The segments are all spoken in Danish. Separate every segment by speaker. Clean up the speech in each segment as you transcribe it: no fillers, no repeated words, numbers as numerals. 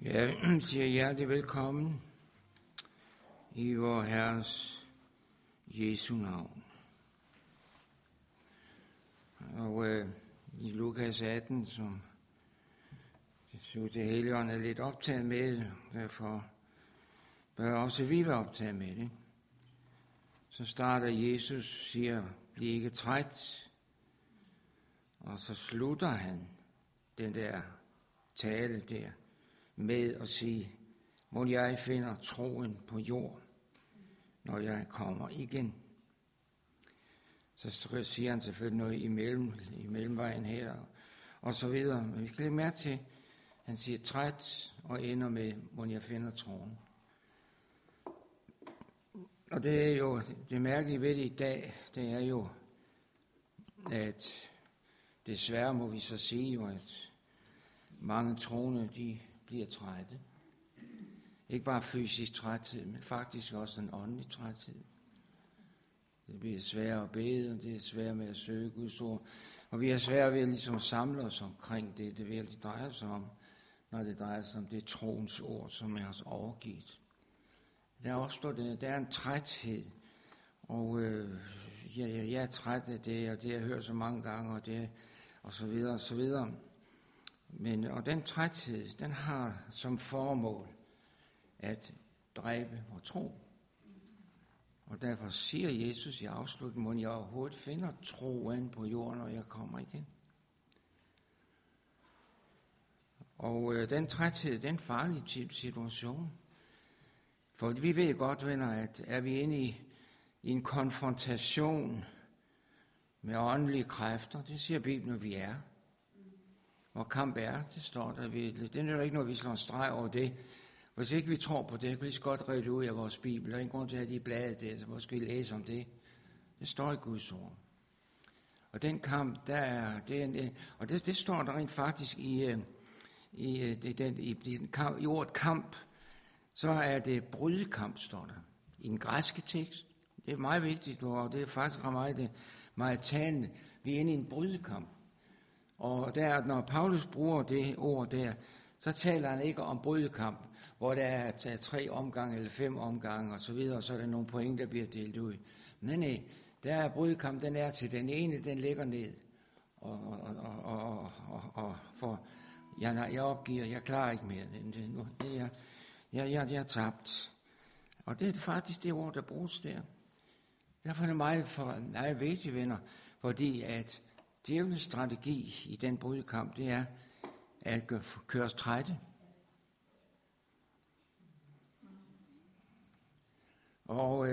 Speaker 1: Jeg siger hjertelig velkommen i vor Herres Jesu navn. Og i Lukas 18, som det Helligånd er lidt optaget med, derfor bør også vi være optaget med det. Så starter Jesus, siger, bliv ikke træt, og så slutter han den der tale der med at sige, må jeg finder troen på jord, når jeg kommer igen. Så siger han selvfølgelig noget i mellemvejen her, og så videre. Men vi skal lægge mærke til, han siger træt og ender med, må jeg finder troen. Og det er jo det mærkelige ved det i dag, det er jo, at desværre må vi så sige jo, at mange troende, de bliver trætte. Ikke bare fysisk træthed, men faktisk også en åndelig træthed. Det bliver sværere at bede, og det er sværere med at søge Guds ord. Og vi er svære ved at ligesom samle os omkring det, det virkelig drejer sig om, når det drejer sig om det troens ord, som er os overgivet. Der opstår det, der er en træthed, og jeg er træt af det, og det jeg hører så mange gange, og det, og så videre, og så videre. Men, og den træthed, den har som formål at dræbe vor tro. Og derfor siger Jesus i afslutningen, at jeg overhovedet finder troen på jorden, når jeg kommer igen. Og den træthed, den farlige situation. For vi ved godt, venner, at er vi inde i en konfrontation med åndelige kræfter, det siger Bibelen, at vi er. Hvor kamp er, det står der virkelig. Det er jo ikke noget, vi slår en streg over det. Hvis ikke vi tror på det, kan vi lige så godt redde det ud af vores Bibel. Der er ingen grund til at have de blade der, så hvor skal vi læse om det? Det står i Guds ord. Og den kamp, det står der rent faktisk i ordet kamp, så er det brydekamp, står der. I den græske tekst. Det er meget vigtigt, og det er faktisk meget talende. Vi er inde i en brydekamp. Og der, når Paulus bruger det ord der, så taler han ikke om brydekamp, hvor der er 3 omgange eller 5 omgange og så videre, og så er der nogle point, der bliver delt ud. Nej, der er brydekamp, den er til den ene, den ligger ned. Og for jeg opgiver, jeg klarer ikke mere. Jeg er tabt. Og det er faktisk det ord, der bruges der. Derfor er det meget vigtigt, venner, fordi at djævelens strategi i den brydekamp, det er at køre os trætte. Og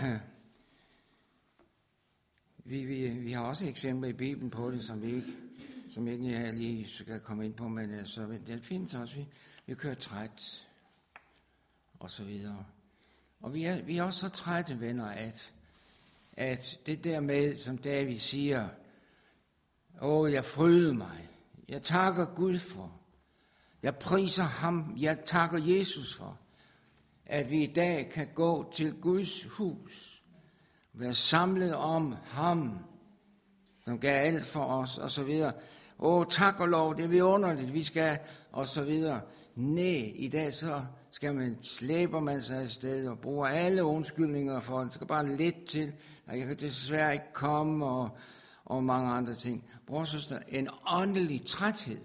Speaker 1: vi har også eksempler i Bibelen på det, som ikke lige skal komme ind på, men så det findes også. Vi kører træt, og så videre. Og vi er også så trætte, venner, at det der med, som David siger, jeg fryder mig. Jeg takker Gud for. Jeg priser ham. Jeg takker Jesus for, at vi i dag kan gå til Guds hus. Være samlet om ham, som gav alt for os, og så videre. Tak og lov, det er vidunderligt, vi skal, og så videre. Nej, i dag så slæber man sig afsted og bruger alle undskyldninger for det. Så skal bare lidt til, og jeg kan desværre ikke komme, og mange andre ting. Bror søster, en åndelig træthed.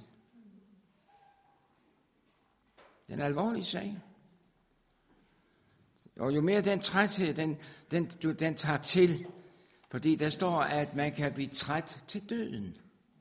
Speaker 1: Det er en alvorlig sag. Og jo mere den træthed, den tager til, fordi der står, at man kan blive træt til døden.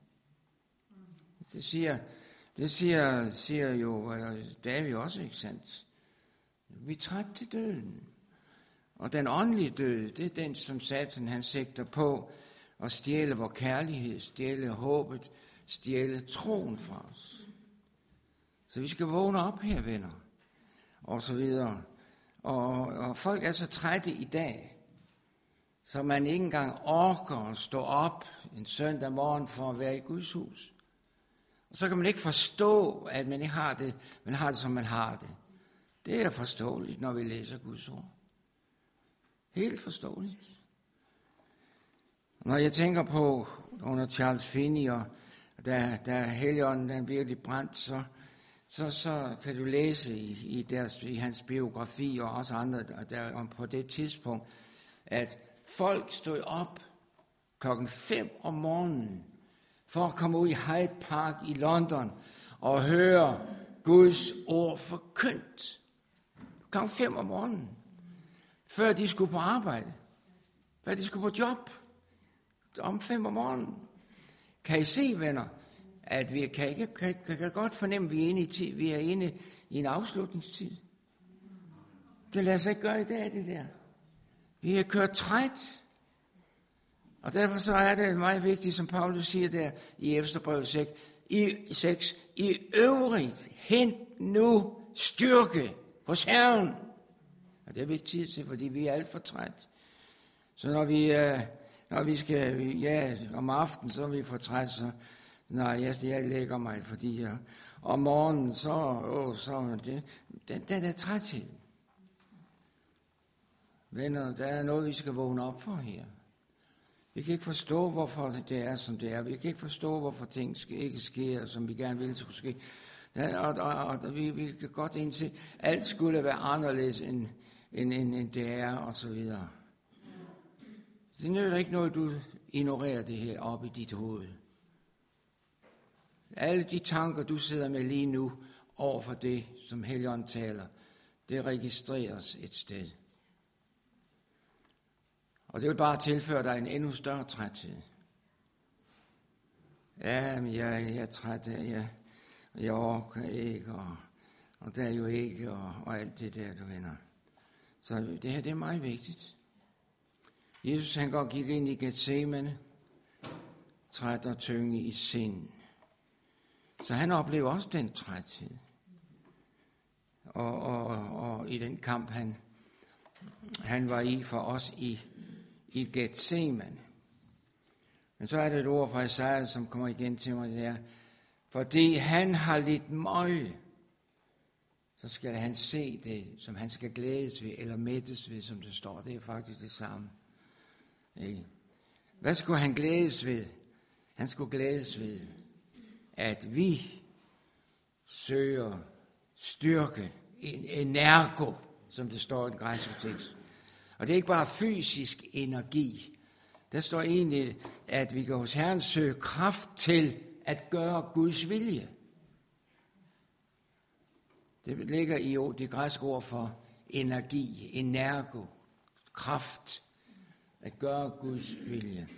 Speaker 1: Det siger jo David også, ikke sandt? Vi er træt til døden. Og den åndelige død, det er den, som Satan han sigter på, og stjæle vor kærlighed, stjæle håbet, stjæle troen fra os. Så vi skal vågne op her, venner, og så videre. Og folk er så trætte i dag, så man ikke engang orker at stå op en søndag morgen for at være i Guds hus. Og så kan man ikke forstå, at man ikke har det, man har det, som man har det. Det er forståeligt, når vi læser Guds ord. Helt forståeligt. Når jeg tænker på under Charles Finney, og da Helligånden den virkelig brændt, så kan du læse i hans biografi og også andre der om på det tidspunkt, at folk stod op 5:00 om morgenen for at komme ud i Hyde Park i London og høre Guds ord forkyndt. 5:00 om morgenen, før de skulle på arbejde, før de skulle på job, om 5:00 om morgenen. Kan I se, venner, at vi kan godt fornemme, at vi er inde i en afslutningstid. Det lader sig ikke gøre i dag, det der. Vi er kørt træt. Og derfor så er det meget vigtigt, som Paulus siger der i Efeserbrevet 6, i øvrigt hent nu styrke hos Herren. Og det er vi ikke tid til, fordi vi er alt for træt. Så når vi skal, om aftenen, så er vi for træt, så jeg lægger mig, fordi om morgenen, så den er træthed. Venner, der er noget, vi skal vågne op for her. Vi kan ikke forstå, hvorfor det er, som det er. Vi kan ikke forstå, hvorfor ting ikke sker, som vi gerne ville skulle ske. Og vi kan godt indse, at alt skulle være anderledes, end det er, og så videre. Det nytter ikke noget, du ignorerer det her op i dit hoved. Alle de tanker, du sidder med lige nu, over for det, som Helligånden taler, det registreres et sted. Og det vil bare tilføre dig en endnu større træthed. Ja, men jeg er træt, jeg orker ikke, og der er jo ikke, og alt det der, du venner. Så det her, det er meget vigtigt. Jesus, han gik ind i Getsemane, træt og tynge i sind. Så han oplever også den træthed. Og i den kamp, han var i for os i Getsemane. Men så er det et ord fra Esajas, som kommer igen til mig der. Fordi han har lidt møje, så skal han se det, som han skal glædes ved, eller mættes ved, som det står. Det er faktisk det samme. Hvad skulle han glædes ved? Han skulle glædes ved, at vi søger styrke, energo, som det står i den græske tekst. Og det er ikke bare fysisk energi. Der står egentlig, at vi kan hos Herren søge kraft til at gøre Guds vilje. Det ligger i det græske ord for energi, energo, kraft, at gøre Guds vilje.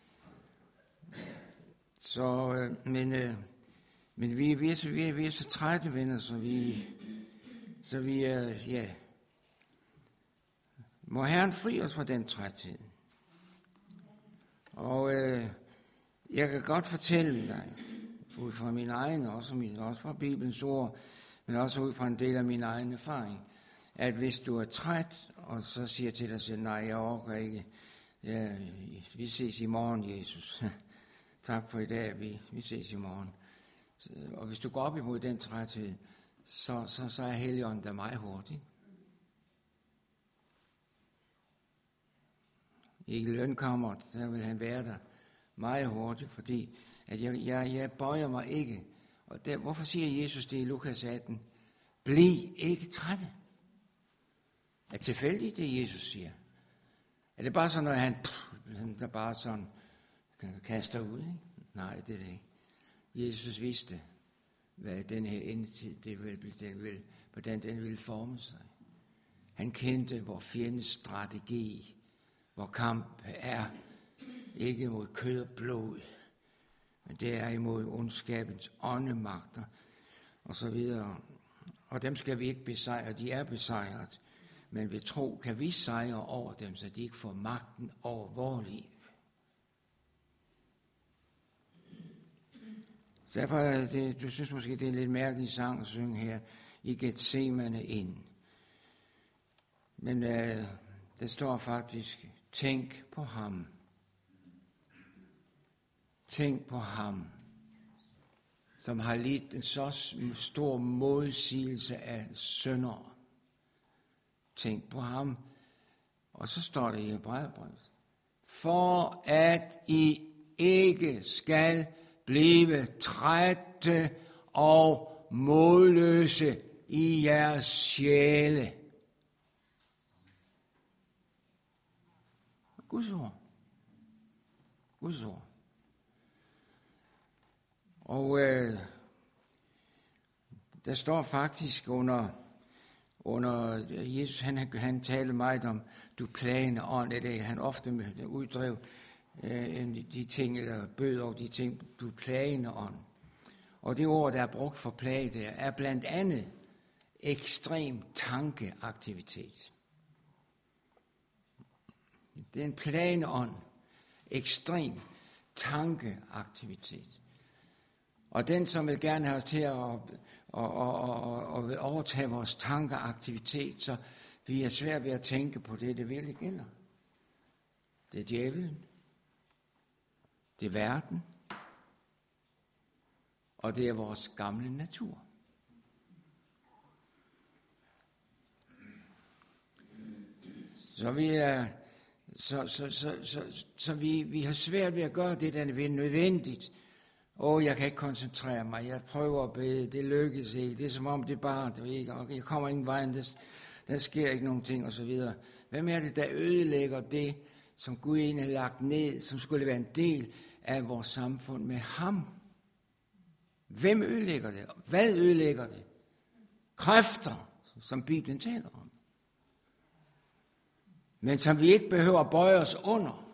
Speaker 1: Så, men vi er så trætte, venner, så vi er, må Herren fri os fra den træthed. Og jeg kan godt fortælle dig, ud fra min egen, også fra Bibelens ord, men også ud fra en del af min egen erfaring, at hvis du er træt, og så siger til dig selv, nej, jeg orker ikke, ja, vi ses i morgen, Jesus. Tak for i dag, vi ses i morgen. Og hvis du går op imod den træthed, så er Helligånden der meget hurtigt. I lønkammeret, der vil han være der meget hurtigt, fordi at jeg bøjer mig ikke. Og hvorfor siger Jesus det i Lukas 18? Bliv ikke trætte. Er det tilfældigt, det Jesus siger? Er det bare sådan, når han der bare sådan kaster ud? Ikke? Nej, det er det ikke. Jesus vidste, hvad den her endetid, hvordan den ville forme sig. Han kendte vor fjendens strategi, hvor kamp er ikke mod kød og blod, men det er imod ondskabens åndemagter og så videre. Og dem skal vi ikke besejre, de er besejret. Men ved tro kan vi sejre over dem, så de ikke får magten over vores liv. Derfor er det, du synes måske, det er en lidt mærkelig sang at synge her, i Getsemane ind. Men der står faktisk, tænk på ham. Tænk på ham, som har lidt en så stor modsigelse af syndere. Tænk på ham. Og så står det i Hebræerbrevet. For at I ikke skal blive trætte og modløse i jeres sjæle. Guds ord. Guds ord. Og der står faktisk under Jesus, han talte meget om du plagende ånd, det han ofte uddrev de ting, eller bød over de ting, du plagende ånd. Og det ord, der er brugt for plage, der er blandt andet ekstrem tankeaktivitet. Det er en plagende ånd. Ekstrem tankeaktivitet. Og den, som vil gerne have os til at overtage vores tankeaktivitet, så vi er svært ved at tænke på det virkelig gælder. Det er djævelen. Det er verden. Og det er vores gamle natur. Så vi har svært ved at gøre det, der er nødvendigt. Jeg kan ikke koncentrere mig. Jeg prøver at bede. Det lykkes ikke. Det er som om det bare, jeg kommer ingen vej. Der sker ikke nogen ting, og så videre. Hvem er det, der ødelægger det, som Gud egentlig har lagt ned, som skulle være en del af vores samfund med ham? Hvem ødelægger det? Hvad ødelægger det? Kræfter, som Bibelen taler om. Men som vi ikke behøver at bøje os under.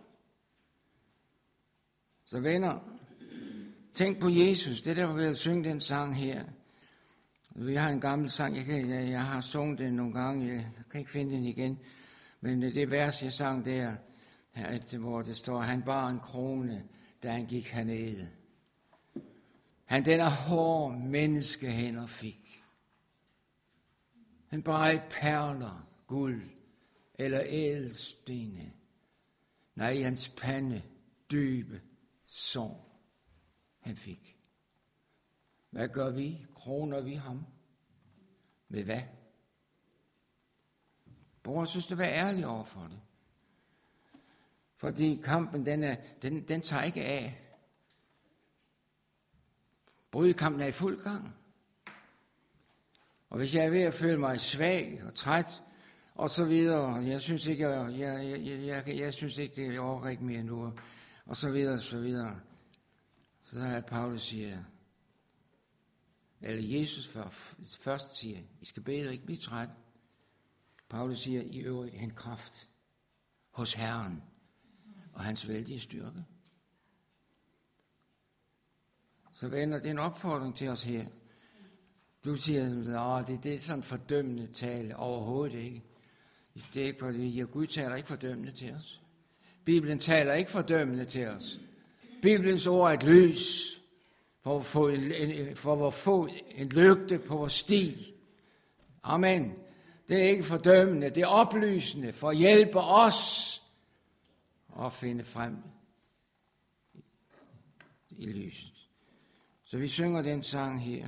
Speaker 1: Så venner, tænk på Jesus. Det der var ved at synge den sang her. Vi har en gammel sang, jeg har sunget den nogle gange, jeg kan ikke finde den igen. Men det vers, jeg sang der, hvor det står, han bar en krone, da han gik hernede. Han den af hårde menneskehænder fik. Han bar ikke perler, guld eller ædelstene. Nej, i hans pande dybe sår han fik. Hvad gør vi? Kroner vi ham? Med hvad? Bror, synes du, vær ærlig over for det. Fordi kampen, den tager ikke af. Brydekampen er i fuld gang. Og hvis jeg er ved at føle mig svag og træt, og så videre, jeg synes ikke, jeg synes ikke, det overgår ikke mere nu, og så videre, så er Paulus siger, eller Jesus først siger, I skal bede og ikke blive træt. Paulus siger, i øvrigt en kraft hos Herren og hans vældige styrke. Så venner, det er en opfordring til os her. Du siger, det er sådan fordømmende tale. Overhovedet ikke. Det er ikke fordi, Gud taler ikke fordømmende til os. Bibelen taler ikke fordømmende til os. Bibelens ord er et lys for at få en lygte på vores sti. Amen. Det er ikke fordømmende, det er oplysende for at hjælpe os at finde frem i lyset. Så vi synger den sang her.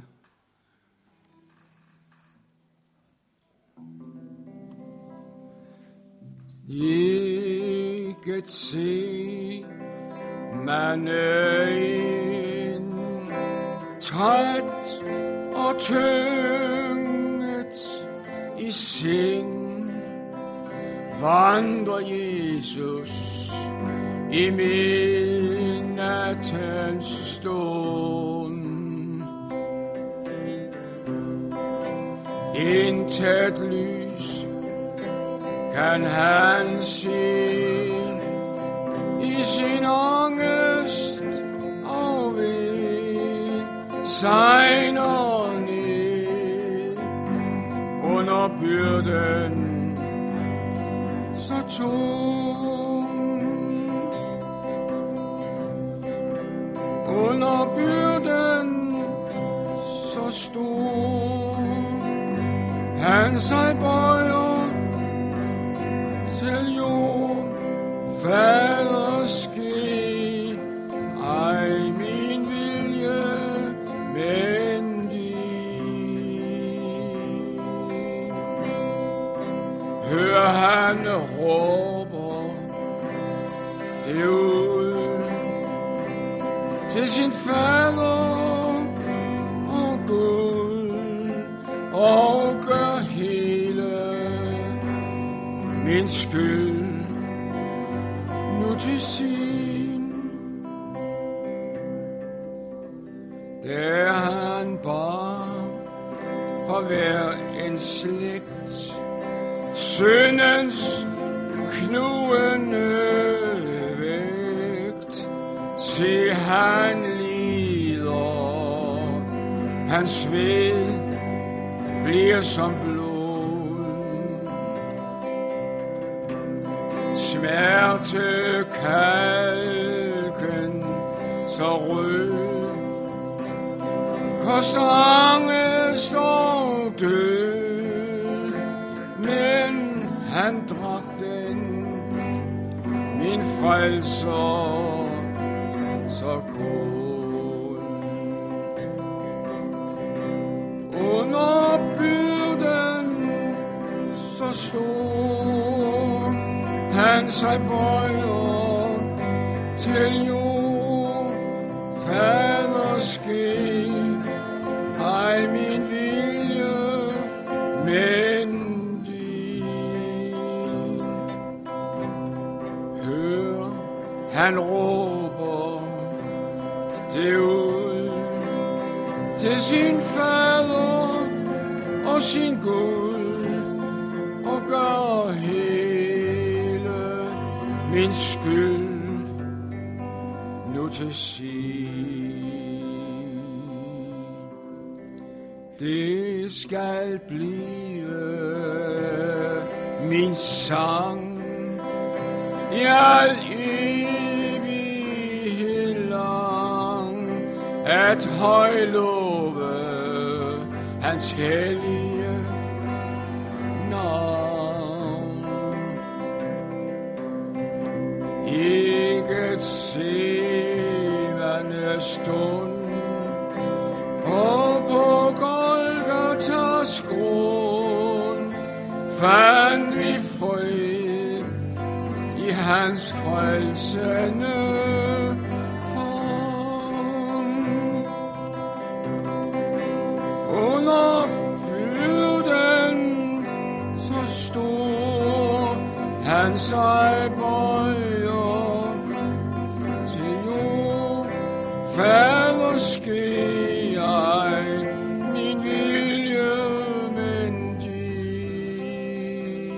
Speaker 1: Ikke se man ind, træt og tynget i sind, vandrer Jesus i midnattens stund. Intet lys kan han se i sin angst afveg, sejner ned under byrden så tung, under byrden så stor, han sig bøjer til jord, Fader ske, ej min vilje, men din. Hør han råber det ud til sin Fader og Gud. og gør hele min skyld nu til sin. Der han bar for hver en slægt syndens knugende vægt. Se, han lider, hans sved bliver som blod. Smertekalken så rød, koster angst og død, men han drak den, min frelser, så god. Under byrden så stor, han sig bøjer til jord. Fader, ske ej min vilje, men din. Hør, han råber det ud til sin fader og sin Gud, og gør hele min skyld nu til sin. Det skal blive min sang i al evighed lang, at højlove hans hellige navn. Ikke et sevende stund og på Golgatas grund fandt vi fred i hans frelsende form. Under byrden så stor, han sig bøjer til jord. Fader, ske ej min vilje, men din.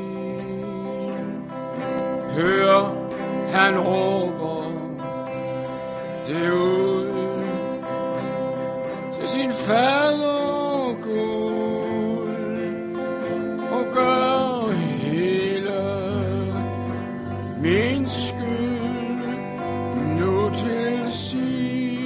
Speaker 1: Hør, han råber det ud til sin fader Gud, og gør hele min skyld nu til sin.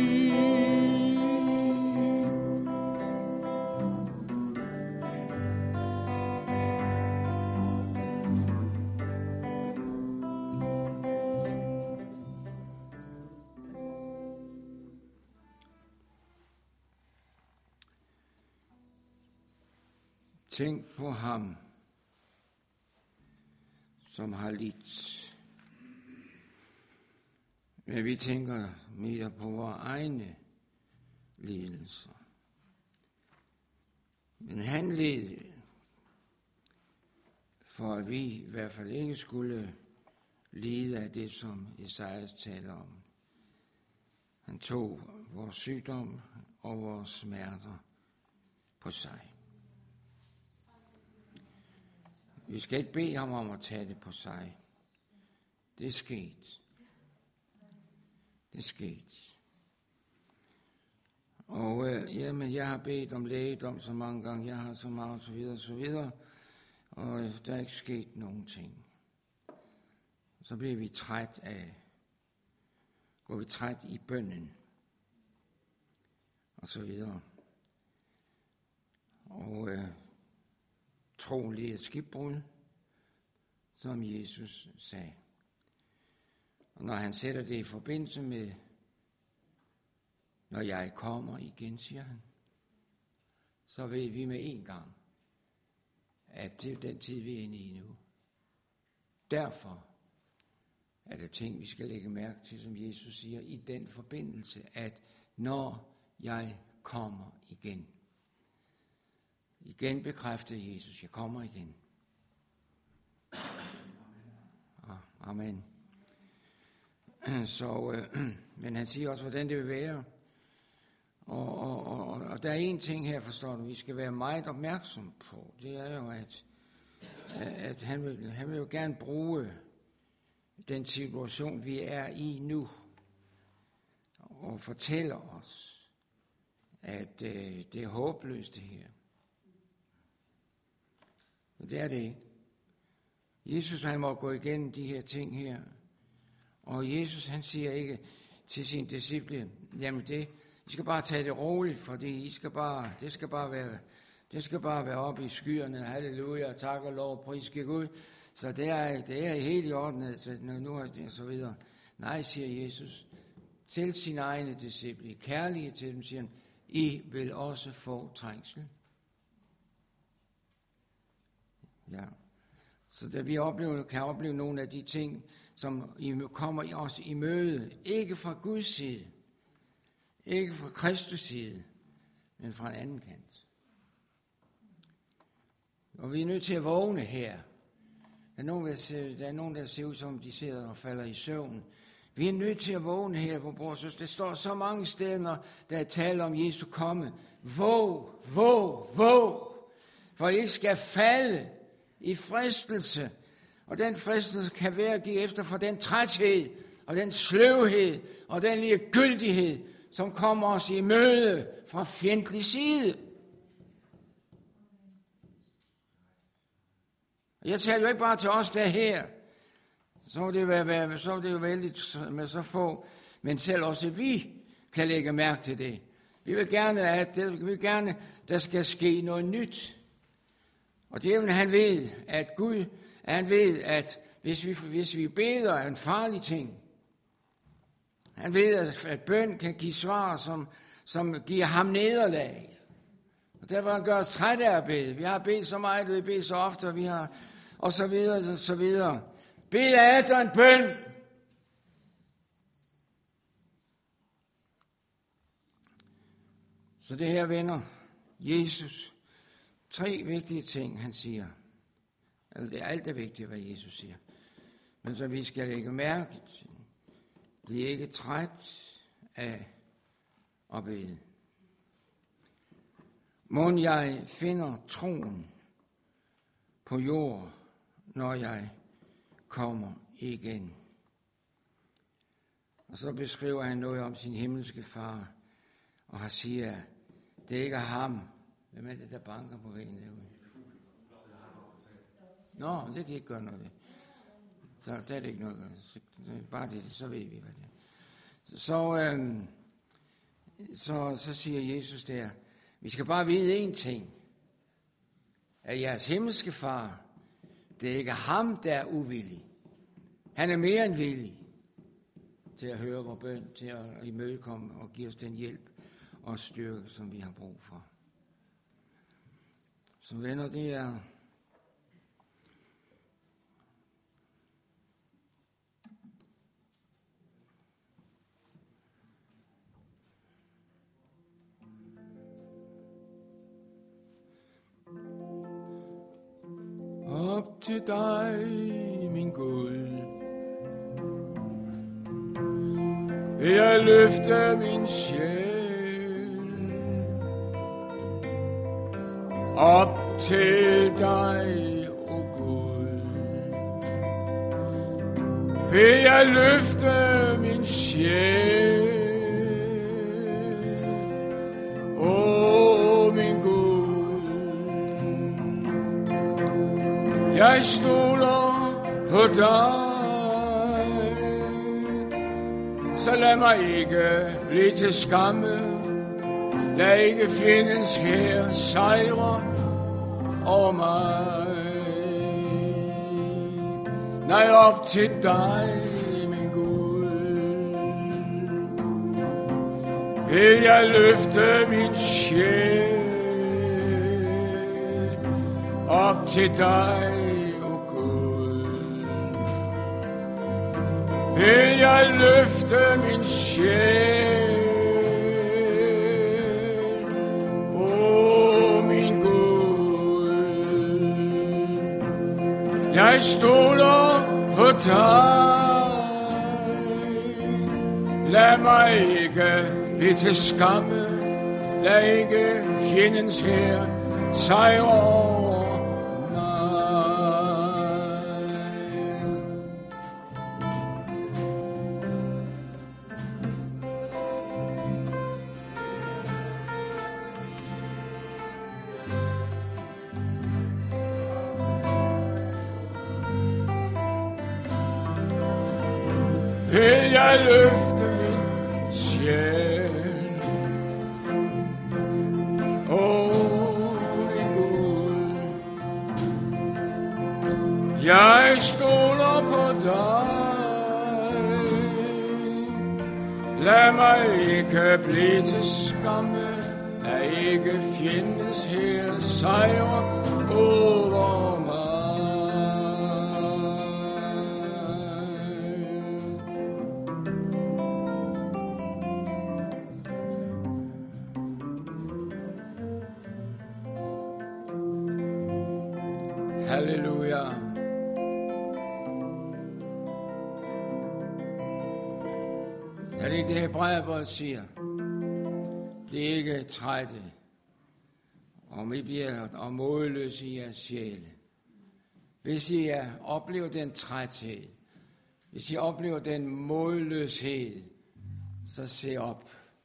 Speaker 1: Tænk på ham, som har lidt. Men vi tænker mere på vores egne lidelser. Men han led, for at vi i hvert fald ikke skulle lide af det, som Esajas taler om. Han tog vores sygdom og vores smerter på sig. Vi skal ikke bede ham om at tage det på sig. Det er sket. Det er sket. Og jamen, jeg har bedt om lægedom så mange gange, jeg har så meget, så videre, og der er ikke sket nogen ting. Så bliver vi går vi træt i bønnen, og så videre. Og troen lider skibbrud, som Jesus sagde. Og når han sætter det i forbindelse med, når jeg kommer igen, siger han, så ved vi med en gang, at det er den tid, vi er inde i nu. Derfor er det ting, vi skal lægge mærke til, som Jesus siger, i den forbindelse, at når jeg kommer igen, igen bekræfte Jesus, jeg kommer igen. Amen. Så, men han siger også, hvordan det vil være. Og der er en ting her, forstår du, vi skal være meget opmærksom på. Det er jo, at han vil jo gerne bruge den situation, vi er i nu, og fortæller os, at det er håbløst det her. Og det er det ikke. Jesus, han må gå igennem de her ting her. Og Jesus, han siger ikke til sine disciple, jamen I skal bare tage det roligt, fordi det skal bare være oppe i skyerne, halleluja, tak og lov, priske Gud. Så det er helt i orden, så nu er det så videre. Nej, siger Jesus, til sine egne disciple, kærlige til dem, siger han, I vil også få trængsel. Ja. Så da vi kan opleve nogle af de ting, som kommer os i møde, ikke fra Guds side, ikke fra Kristus side, men fra en anden kant. Og vi er nødt til at vågne her. Der er nogen, der ser ud som de sidder og falder i søvn. Vi er nødt til at vågne her på bordet. Det står så mange steder, når der er tale om Jesu komme. Våg, våg, våg. For I ikke skal falde i fristelse. Og den fristelse kan være at give efter for den træthed, og den sløvhed, og den ligegyldighed, som kommer os i møde fra fjendtlig side. Jeg taler jo ikke bare til os, der her. Så er det jo vældigt med så få, men selv også vi kan lægge mærke til det. Vi vil gerne, der skal ske noget nyt. Og djævlen, han ved, at hvis vi beder er en farlig ting. Han ved, at bøn kan give svar, som giver ham nederlag. Og derfor gør os trætte af at bede. Vi har bedt så meget, vi beder så ofte, og vi har, og så videre, og så videre. Bed efter en bøn. Så det her, venner, Jesus, 3 vigtige ting, han siger. Altså, det er alt det vigtige, hvad Jesus siger. Men så vi skal lægge mærke til, bliv ikke træt af at bede. Mon jeg finder troen på jord, når jeg kommer igen. Og så beskriver han noget om sin himmelske far, og han siger, det er ikke ham. Hvem er det, der banker på væggen derude? Nå, det kan ikke gøre noget ved. Så der er det ikke noget at gøre. Bare det, så ved vi, hvad det er. Så siger Jesus der, vi skal bare vide én ting. At jeres himmelske far, det er ikke ham, der er uvillig. Han er mere end villig til at høre vores bøn, til at imødekomme og give os den hjælp og styrke, som vi har brug for. Så venner, det er op til dig, min Gud. Vil jeg løfte min sjæl op til dig, o Gud. Vil jeg løfte min sjæl, o min Gud. Jeg stoler på dig, så lad mig ikke blive til skamme. Lad ikke fjendens hær sejre over mig. Nej, op til dig, min Gud. Vil jeg løfte min sjæl op til dig, o Gud. Vil jeg løfte min sjæl, o min Gud. Jeg stoler på dig. Lad mig ikke blive til skamme. Lad ikke fjendens hær sejre over mig. Vil jeg løfte min sjæl. Jeg stoler på dig. Lad mig ikke blive til skamme. Lad ikke fjendens hær sejre over mig. Halleluja. Ja, det er det Hebræerbrevet siger. Bliv ikke trætte, om I bliver modløse i jeres sjæle. Hvis I oplever den træthed, hvis I oplever den modløshed, så se op.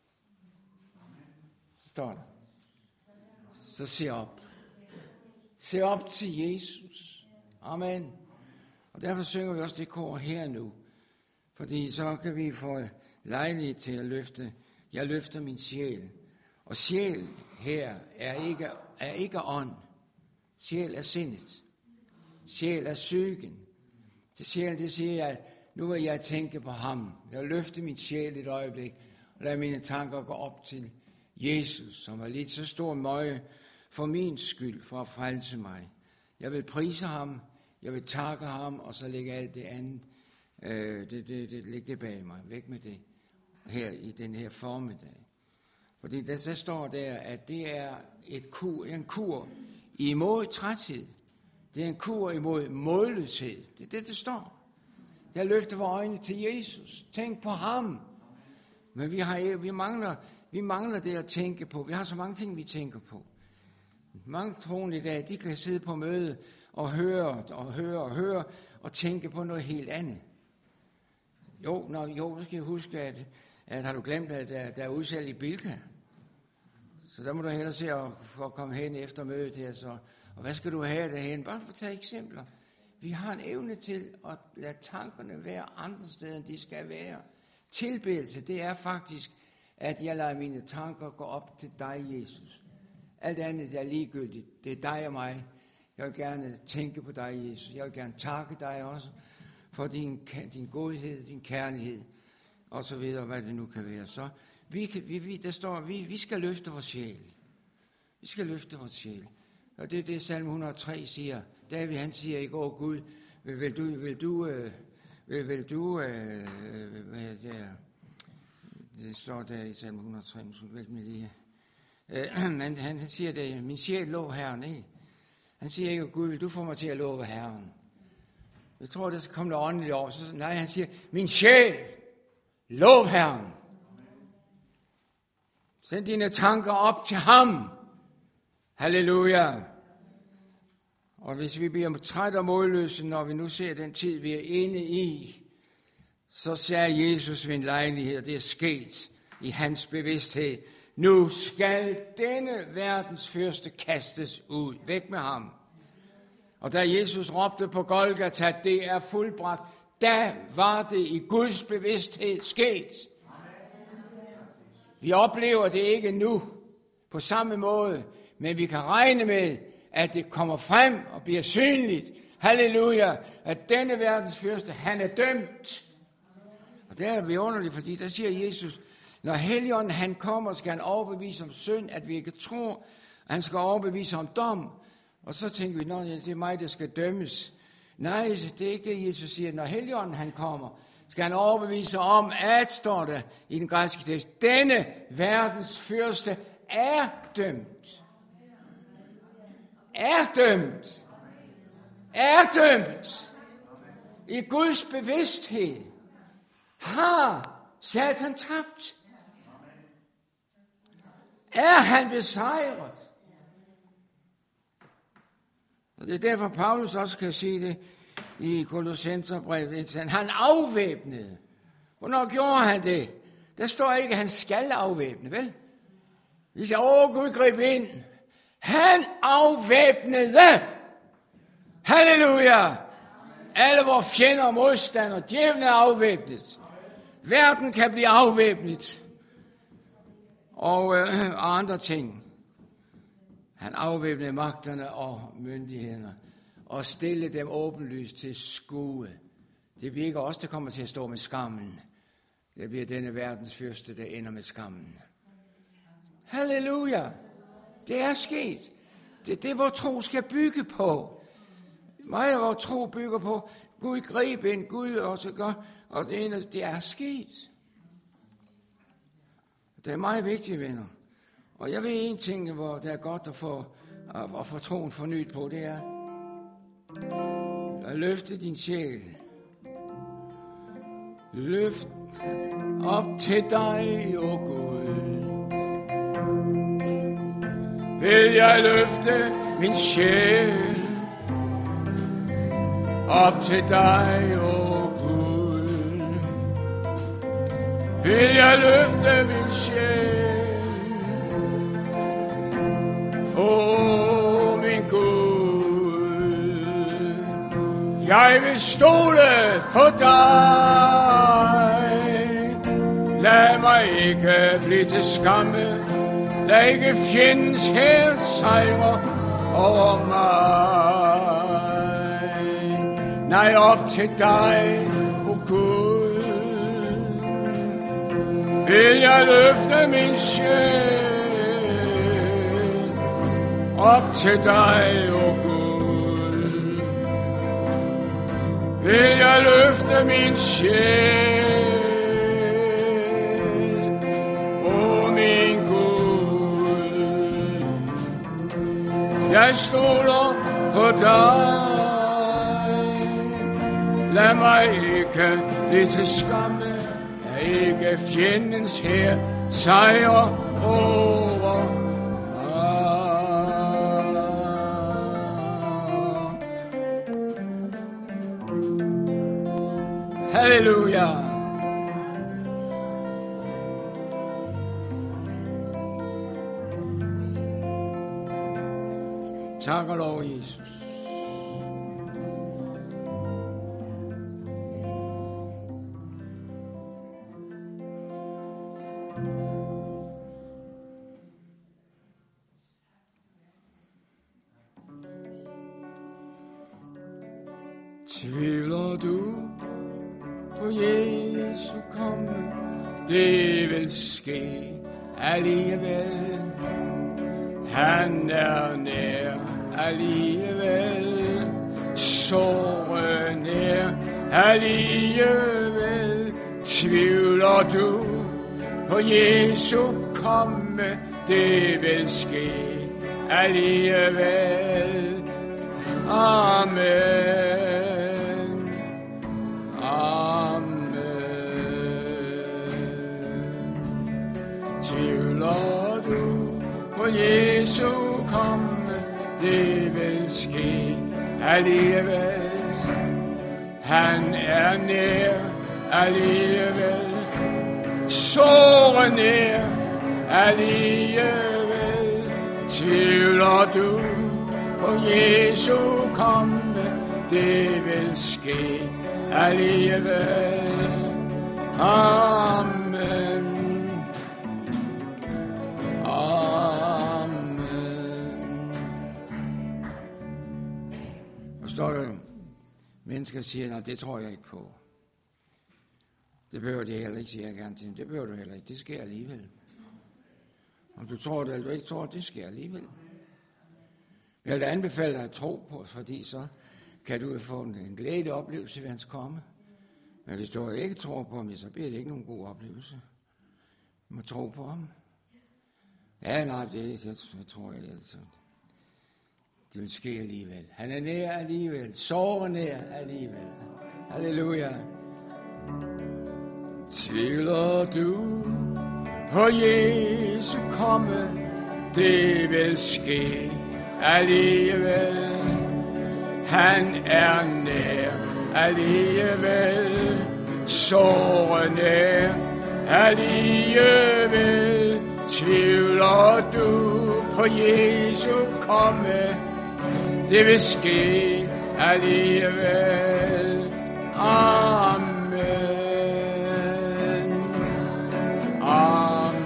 Speaker 1: Så står der. Så se op. Se op til Jesus. Amen. Og derfor synger vi også det kor her nu. Fordi så kan vi få lejlighed til at løfte. Jeg løfter min sjæl. Og sjæl her er ikke ånd. Sjæl er sindet. Sjæl er psyken. Til sjæl, det siger jeg, at nu vil jeg tænke på ham. Jeg løfter min sjæl et øjeblik. Og lad mine tanker gå op til Jesus, som har lidt så stor møje for min skyld, for at frelse mig. Jeg vil prise ham. Jeg vil takke ham, og så lægge alt det andet. Læg det bag mig. Væk med det. Her i den her formiddag. Fordi der så står der, at det er en kur imod træthed. Det er en kur imod modløshed. Det er det, der står. Jeg løfter vores øjne til Jesus. Tænk på ham. Men vi mangler det at tænke på. Vi har så mange ting, vi tænker på. Mange troende i dag, de kan sidde på møde og høre og tænke på noget helt andet. Jo, så skal jeg huske, at har du glemt, at der er udsalg i Bilka? Så der må du hellere se at komme hen efter mødet her. Så. Og hvad skal du have derhen? Bare for at tage eksempler. Vi har en evne til at lade tankerne være andre steder, end de skal være. Tilbedelse, det er faktisk, at jeg lader mine tanker gå op til dig, Jesus. Alt andet er ligegyldigt. Det er dig og mig. Jeg vil gerne tænke på dig, Jesus. Jeg vil gerne takke dig også for din godhed, din kærlighed, og så videre, hvad det nu kan være. Så der står, vi skal løfte vores sjæl. Vi skal løfte vores sjæl. Og det er det, Salme 103 siger. David, han siger i går, Gud, det står der i Salme 103, men han siger det, min sjæl lov Herren, ikke? Han siger ikke, Gud, vil du få mig til at love Herren? Jeg tror, der skal komme noget åndeligt over. Nej, han siger, min sjæl, lov Herren. Send dine tanker op til ham. Halleluja. Og hvis vi bliver træt og modløse, når vi nu ser den tid, vi er inde i, så sagde Jesus ved en lejlighed, og det er sket i hans bevidsthed. Nu skal denne verdens fyrste kastes ud. Væk med ham. Og da Jesus råbte på Golgata, det er fuldbragt, da var det i Guds bevidsthed sket. Vi oplever det ikke nu på samme måde, men vi kan regne med, at det kommer frem og bliver synligt. Halleluja, at denne verdens fyrste, han er dømt. Og det er vidunderligt, fordi der siger Jesus, når Helligånden han kommer, skal han overbevise om synd, at vi ikke tror, og han skal overbevise om dom. Og så tænker vi, det er mig, der skal dømmes. Nej, det er ikke det, Jesus siger. Når Helligånden han kommer, skal han overbevise om, at, står der i den græske tekst, denne verdens fyrste er dømt. Er dømt. er dømt. I Guds bevidsthed har Satan tabt. Er han besejret? Og det er derfor, Paulus også kan sige det i Kolossenserbrevet. Han afvæbnede. Hvornår gjorde han det? Der står ikke, at han skal afvæbne, vel? Vi siger, Gud grib ind. Han afvæbnede. Halleluja! Alle vores fjender og modstandere, djævlen er afvæbnet. Verden kan blive afvæbnet. Og andre ting. Han afvæbnede magterne og myndighederne og stillede dem åbenlyst til skue. Det bliver ikke os, der kommer til at stå med skammen. Det bliver denne verdens fyrste, der ender med skammen. Halleluja! Det er sket. Det er det, vores tro skal bygge på. Meget af vores tro bygger på, Gud greb ind, Gud også gør, og det er sket. Det er meget vigtigt, venner. Og jeg ved en ting, hvor det er godt at få troen fornyet på, det er at løfte din sjæl. Løft op til dig, Gud. Vil jeg løfte min sjæl op til dig, Gud. Vil jeg løfte min sjæl, min Gud. Jeg vil stole på dig. Lad mig ikke blive til skamme. Lad ikke fjendens hær sejre over mig. Nej, op til dig, Gud. Vil jeg løfte min sjæl op til dig, Gud. Vil jeg løfte min sjæl, min Gud. Jeg stoler på dig. Lad mig ikke blive til skamme. Lad ikke fjendens hær sejre over mig. Halleluja. Tak og lov, Jesus. Tvivler du på Jesu komme? Det vil ske alligevel. Han er nær alligevel. Såren er alligevel. Tvivler du på Jesu komme? Det vil ske alligevel. Amen. Tvivler du på Jesu komme, det vil ske alligevel. Han er nær alligevel. Såren er alligevel. Tvivler du på Jesu komme, det vil ske alligevel. Amen. Står der, mennesker siger, nej, det tror jeg ikke på. Det behøver de heller ikke, siger jeg gerne til dem. Det behøver du heller ikke, det sker alligevel. Om du tror det, eller du ikke tror, det sker alligevel. Jeg vil anbefale dig at tro på, fordi så kan du få en glædelig oplevelse ved hans komme. Men hvis du ikke tror på ham, så bliver det ikke nogen god oplevelse. Du må tro på ham. Ja, nej, det tror jeg. Altså. Det vil ske alligevel. Han er nær alligevel. Såre nær alligevel. Halleluja. Tvivler du på Jesu komme, det vil ske alligevel. Han er nær alligevel. Såre nær alligevel. Tvivler du på Jesu komme, det vil ske alligevel. Amen. Amen.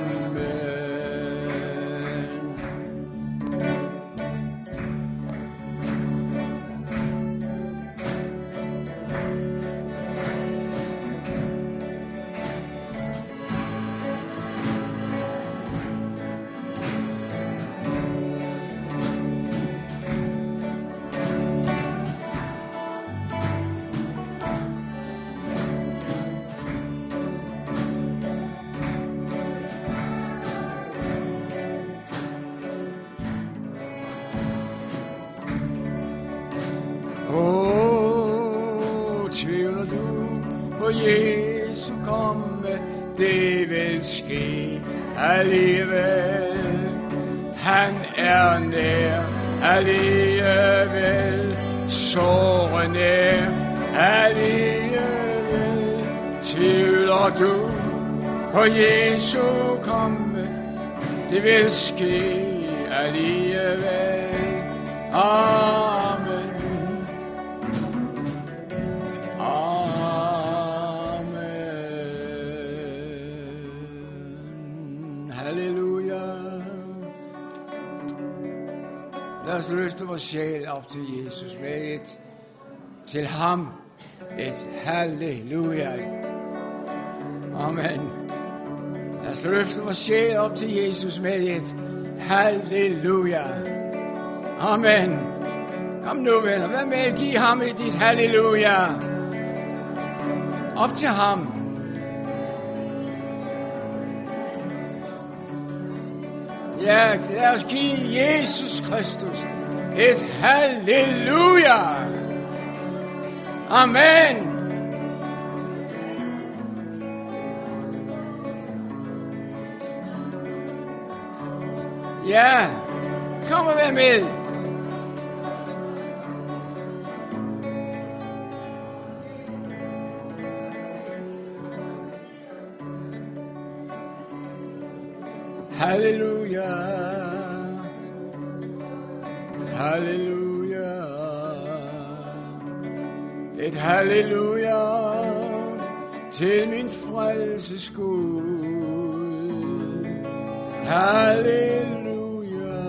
Speaker 1: Tvivler du på Jesu komme, det vil ske alligevel. Han er nær alligevel. Såre nær alligevel. Tvivler du på Jesu komme, det vil ske alligevel. Amen. Lad os løfte vores sjæl op til Jesus med til ham et halleluja. Amen. Lad os løfte vores sjæl op til Jesus med et halleluja. Amen. Kom nu, venner. Vær med at give ham et dit halleluja. Op til ham. Ja, lad os give Jesus Kristus et halleluja. Amen. Ja, kom og vær med. Halleluja, halleluja, et halleluja til min frelses Gud. Halleluja,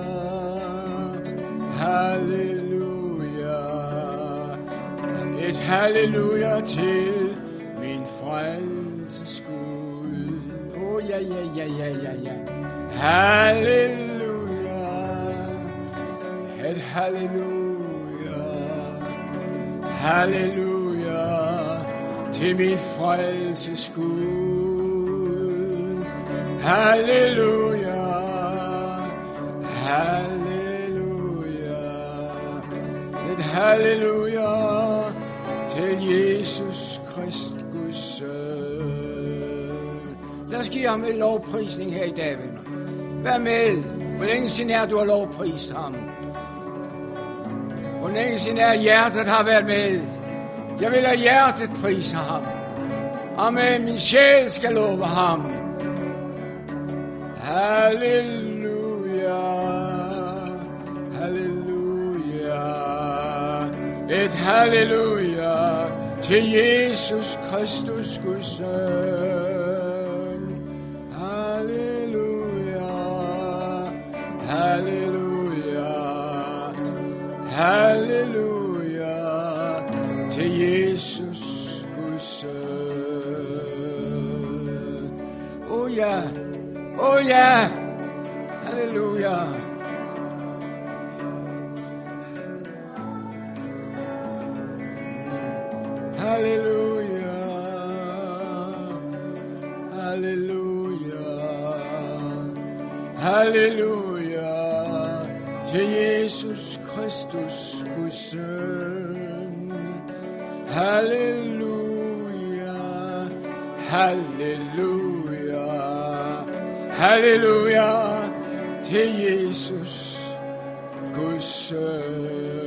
Speaker 1: halleluja, et halleluja til min frelses Gud. Oh ja, ja, ja, ja, ja, ja. Halleluja, et halleluja, halleluja til min frelses Gud. Halleluja, halleluja, et halleluja til Jesus Krist, Guds søn. Lad os give ham en lovprisning her i dag, venner. Vær med. Hvor længe siden er du har lovprist ham? Hvor længe siden er hjertet har været med? Jeg vil lade hjertet prise ham. Amen. Min sjæl skal love ham. Halleluja. Halleluja. Et halleluja til Jesus Kristus, Guds søn. Halleluja. Halleluja. Halleluja til Jesus, Guds søn. Oh ja, oh ja, halleluja. Halleluja, halleluja, halleluja til Jesus Kristus. Kristus, Guds søn. Halleluja, halleluja, halleluja til Jesus, Guds søn.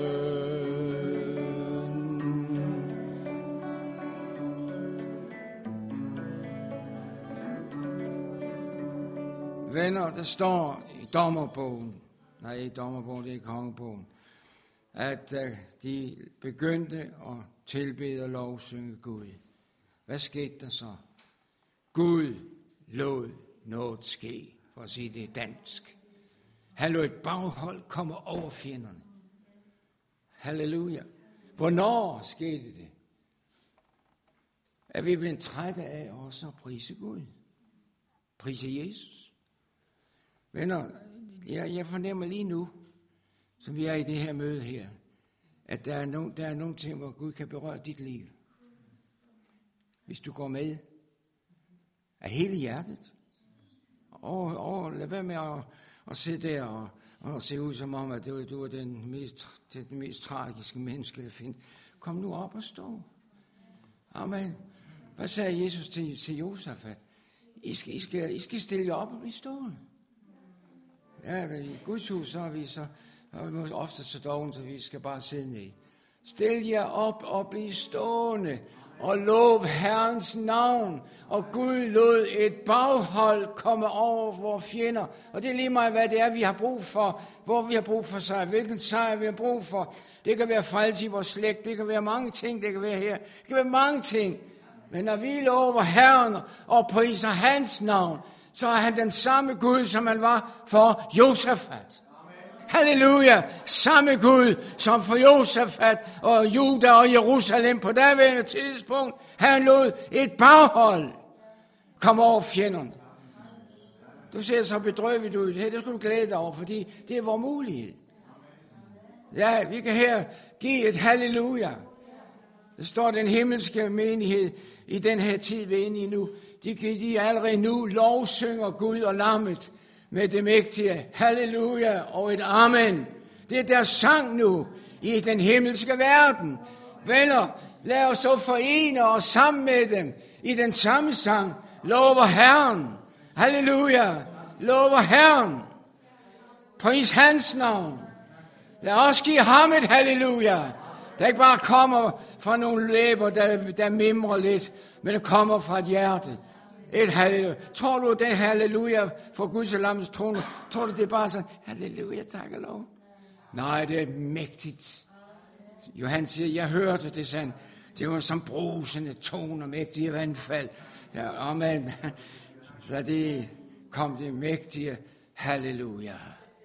Speaker 1: Venner, der står i dommerbogen, nej, ikke dommerbogen, det er kongebogen, at de begyndte at tilbede og lovsynge Gud. Hvad skete der så? Gud lod noget ske, for at sige det dansk. Han lod et baghold komme over fjenderne. Halleluja. Hvornår skete det? Er vi blevet trætte af også at prise Gud? Prise Jesus? Venner, jeg fornemmer lige nu, som vi er i det her møde her, at der er nogle ting, hvor Gud kan berøre dit liv. Hvis du går med af hele hjertet, og lad være med at sidde der og se ud som om, at du er det mest tragiske menneske, der findes. Kom nu op og stå. Amen. Hvad sagde Jesus til Josafat? I skal stille jer op og blive stående. Ja, i Guds hus, så er vi ofte så doven, så vi skal bare sidde ned. Stil jer op og bliv stående, og lov Herrens navn. Og Gud lod et baghold komme over vores fjender. Og det er lige meget, hvad det er, vi har brug for. Hvor vi har brug for sejr, hvilken sejr vi har brug for. Det kan være frelse i vores slægt, det kan være mange ting, det kan være her. Det kan være mange ting. Men når vi lover Herren og priser hans navn, så er han den samme Gud, som han var for Josafat. Halleluja! Samme Gud, som for Josafat og Juda og Jerusalem på daværende tidspunkt. Han lod et baghold komme over fjenderne. Du ser så bedrøvet ud. Det skal du glæde dig over, fordi det er vores mulighed. Ja, vi kan her give et halleluja. Der står den himmelske menighed i den her tid, vi er inde i nu. De allerede nu lovsynger Gud og lammet med det mægtige halleluja og et amen. Det er deres sang nu i den himmelske verden. Venner, lad os så forene os sammen med dem i den samme sang. Lover Herren. Halleluja. Lover Herren. Pris hans navn. Lad os give ham et halleluja. Der ikke bare kommer fra nogle læber, der mimrer lidt, men det kommer fra et hjerte. Et halleluja. Tror du, det er halleluja for Guds og lammets trone? Tror du, det er bare sådan, halleluja, tak og lov? Nej, det er mægtigt. Johannes siger, jeg hørte det sådan. Det var som brusende toner, mægtige vandfald. Amen. Så det kom det mægtige halleluja.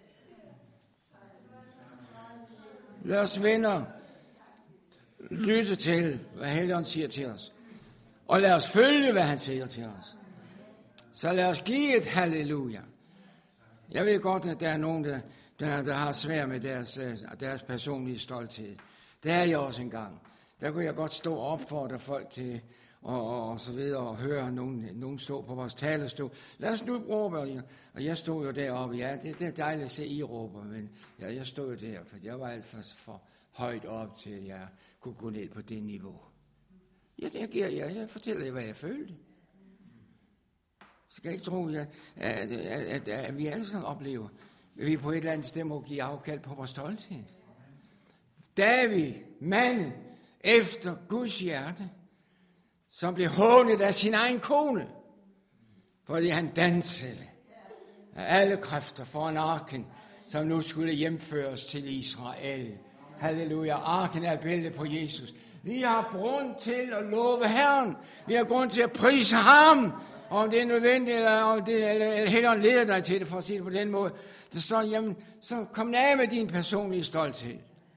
Speaker 1: Lad os venner lytte til, hvad Helligånden siger til os. Og lad os følge, hvad han siger til os. Så lad os give et halleluja. Jeg ved godt, at der er nogen, der har svært med deres personlige stolthed. Det er jeg også engang. Der kunne jeg godt stå og opfordre folk til, og så videre, og høre nogen stå på vores talerstol. Lad os nu råbe, og jeg stod jo deroppe. Ja, det er dejligt at se, I råber, men ja, jeg stod jo der, for jeg var alt for højt op til, at jeg kunne gå ned på det niveau. Jeg fortæller jer, hvad jeg følte. Skal jeg ikke tro, at vi alle sammen oplever, at vi på et eller andet sted må give afkald på vores stolthed. David, manden efter Guds hjerte, som blev hånet af sin egen kone, fordi han dansede af alle kræfter foran arken, som nu skulle hjemføres til Israel. Halleluja, arken er et billede på Jesus. Vi har grund til at love Herren. Vi har grund til at prise ham. Om det er nødvendigt, eller Helligånden leder dig til det, for at sige det på den måde. Det står, jamen, så kom af med din personlige stolthed.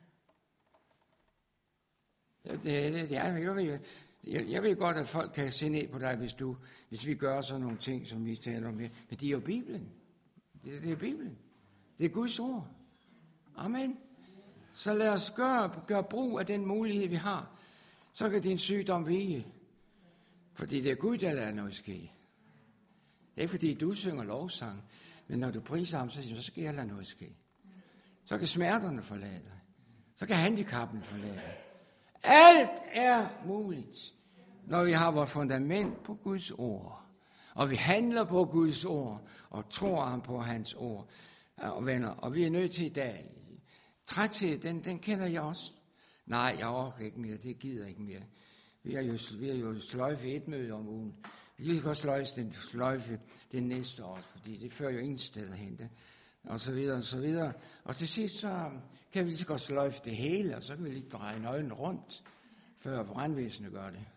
Speaker 1: Jeg ved godt, at folk kan se ned på dig, hvis vi gør sådan nogle ting, som vi taler om her. Men det er jo Bibelen. Det er Bibelen. Det er Guds ord. Amen. Så lad os gøre brug af den mulighed, vi har. Så kan din sygdom vige. Fordi det er Gud, der lader noget ske. Det er ikke fordi, du synger lovsang. Men når du priser ham, så skal jeg lade noget ske. Så kan smerterne forlade dig. Så kan handicappen forlade. Alt er muligt, når vi har vores fundament på Guds ord. Og vi handler på Guds ord, og tror ham på hans ord. Og venner, og vi er nødt til i dag. Træthed, den kender jeg også. Nej, jeg orker ikke mere, det gider ikke mere. Vi har jo sløjfe et møde om ugen. Vi kan godt sløjfe den næste år, fordi det fører jo ingen steder hen. Og så videre, og så videre. Og til sidst så kan vi lige så godt sløjfe det hele, og så kan vi lige dreje nøglen rundt, før brandvæsenet gør det.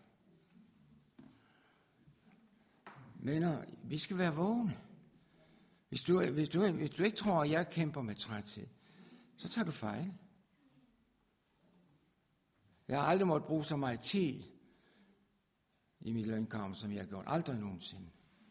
Speaker 1: Men vi skal være vågne. Hvis du ikke tror, at jeg kæmper med træthed, så tager du fejl. Jeg har aldrig måttet bruge så meget tid i mit lønkamp, som jeg har gjort. Aldrig nogensinde.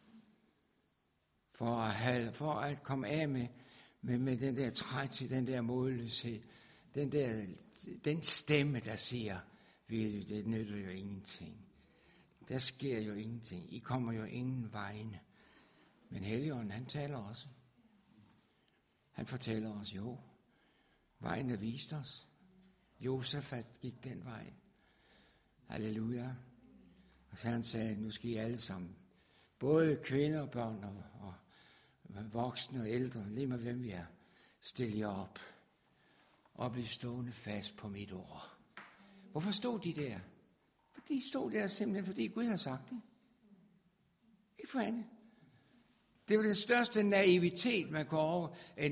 Speaker 1: For at komme af med den der træthed, den der modløshed, den stemme, der siger, det nytter jo ingenting. Der sker jo ingenting. I kommer jo ingen vegne. Men Helligånden, han taler også. Han fortæller os, jo, vejen er vist os. Josafat gik den vej. Halleluja. Og så han sagde, nu skal I alle sammen, både kvinder, børn og voksne og ældre, lige med hvem vi er, stille jer op og blive stående fast på mit ord. Hvorfor stod de der? De stod der simpelthen, fordi Gud har sagt det. Ikke for andet. Det var den største naivitet, man kunne over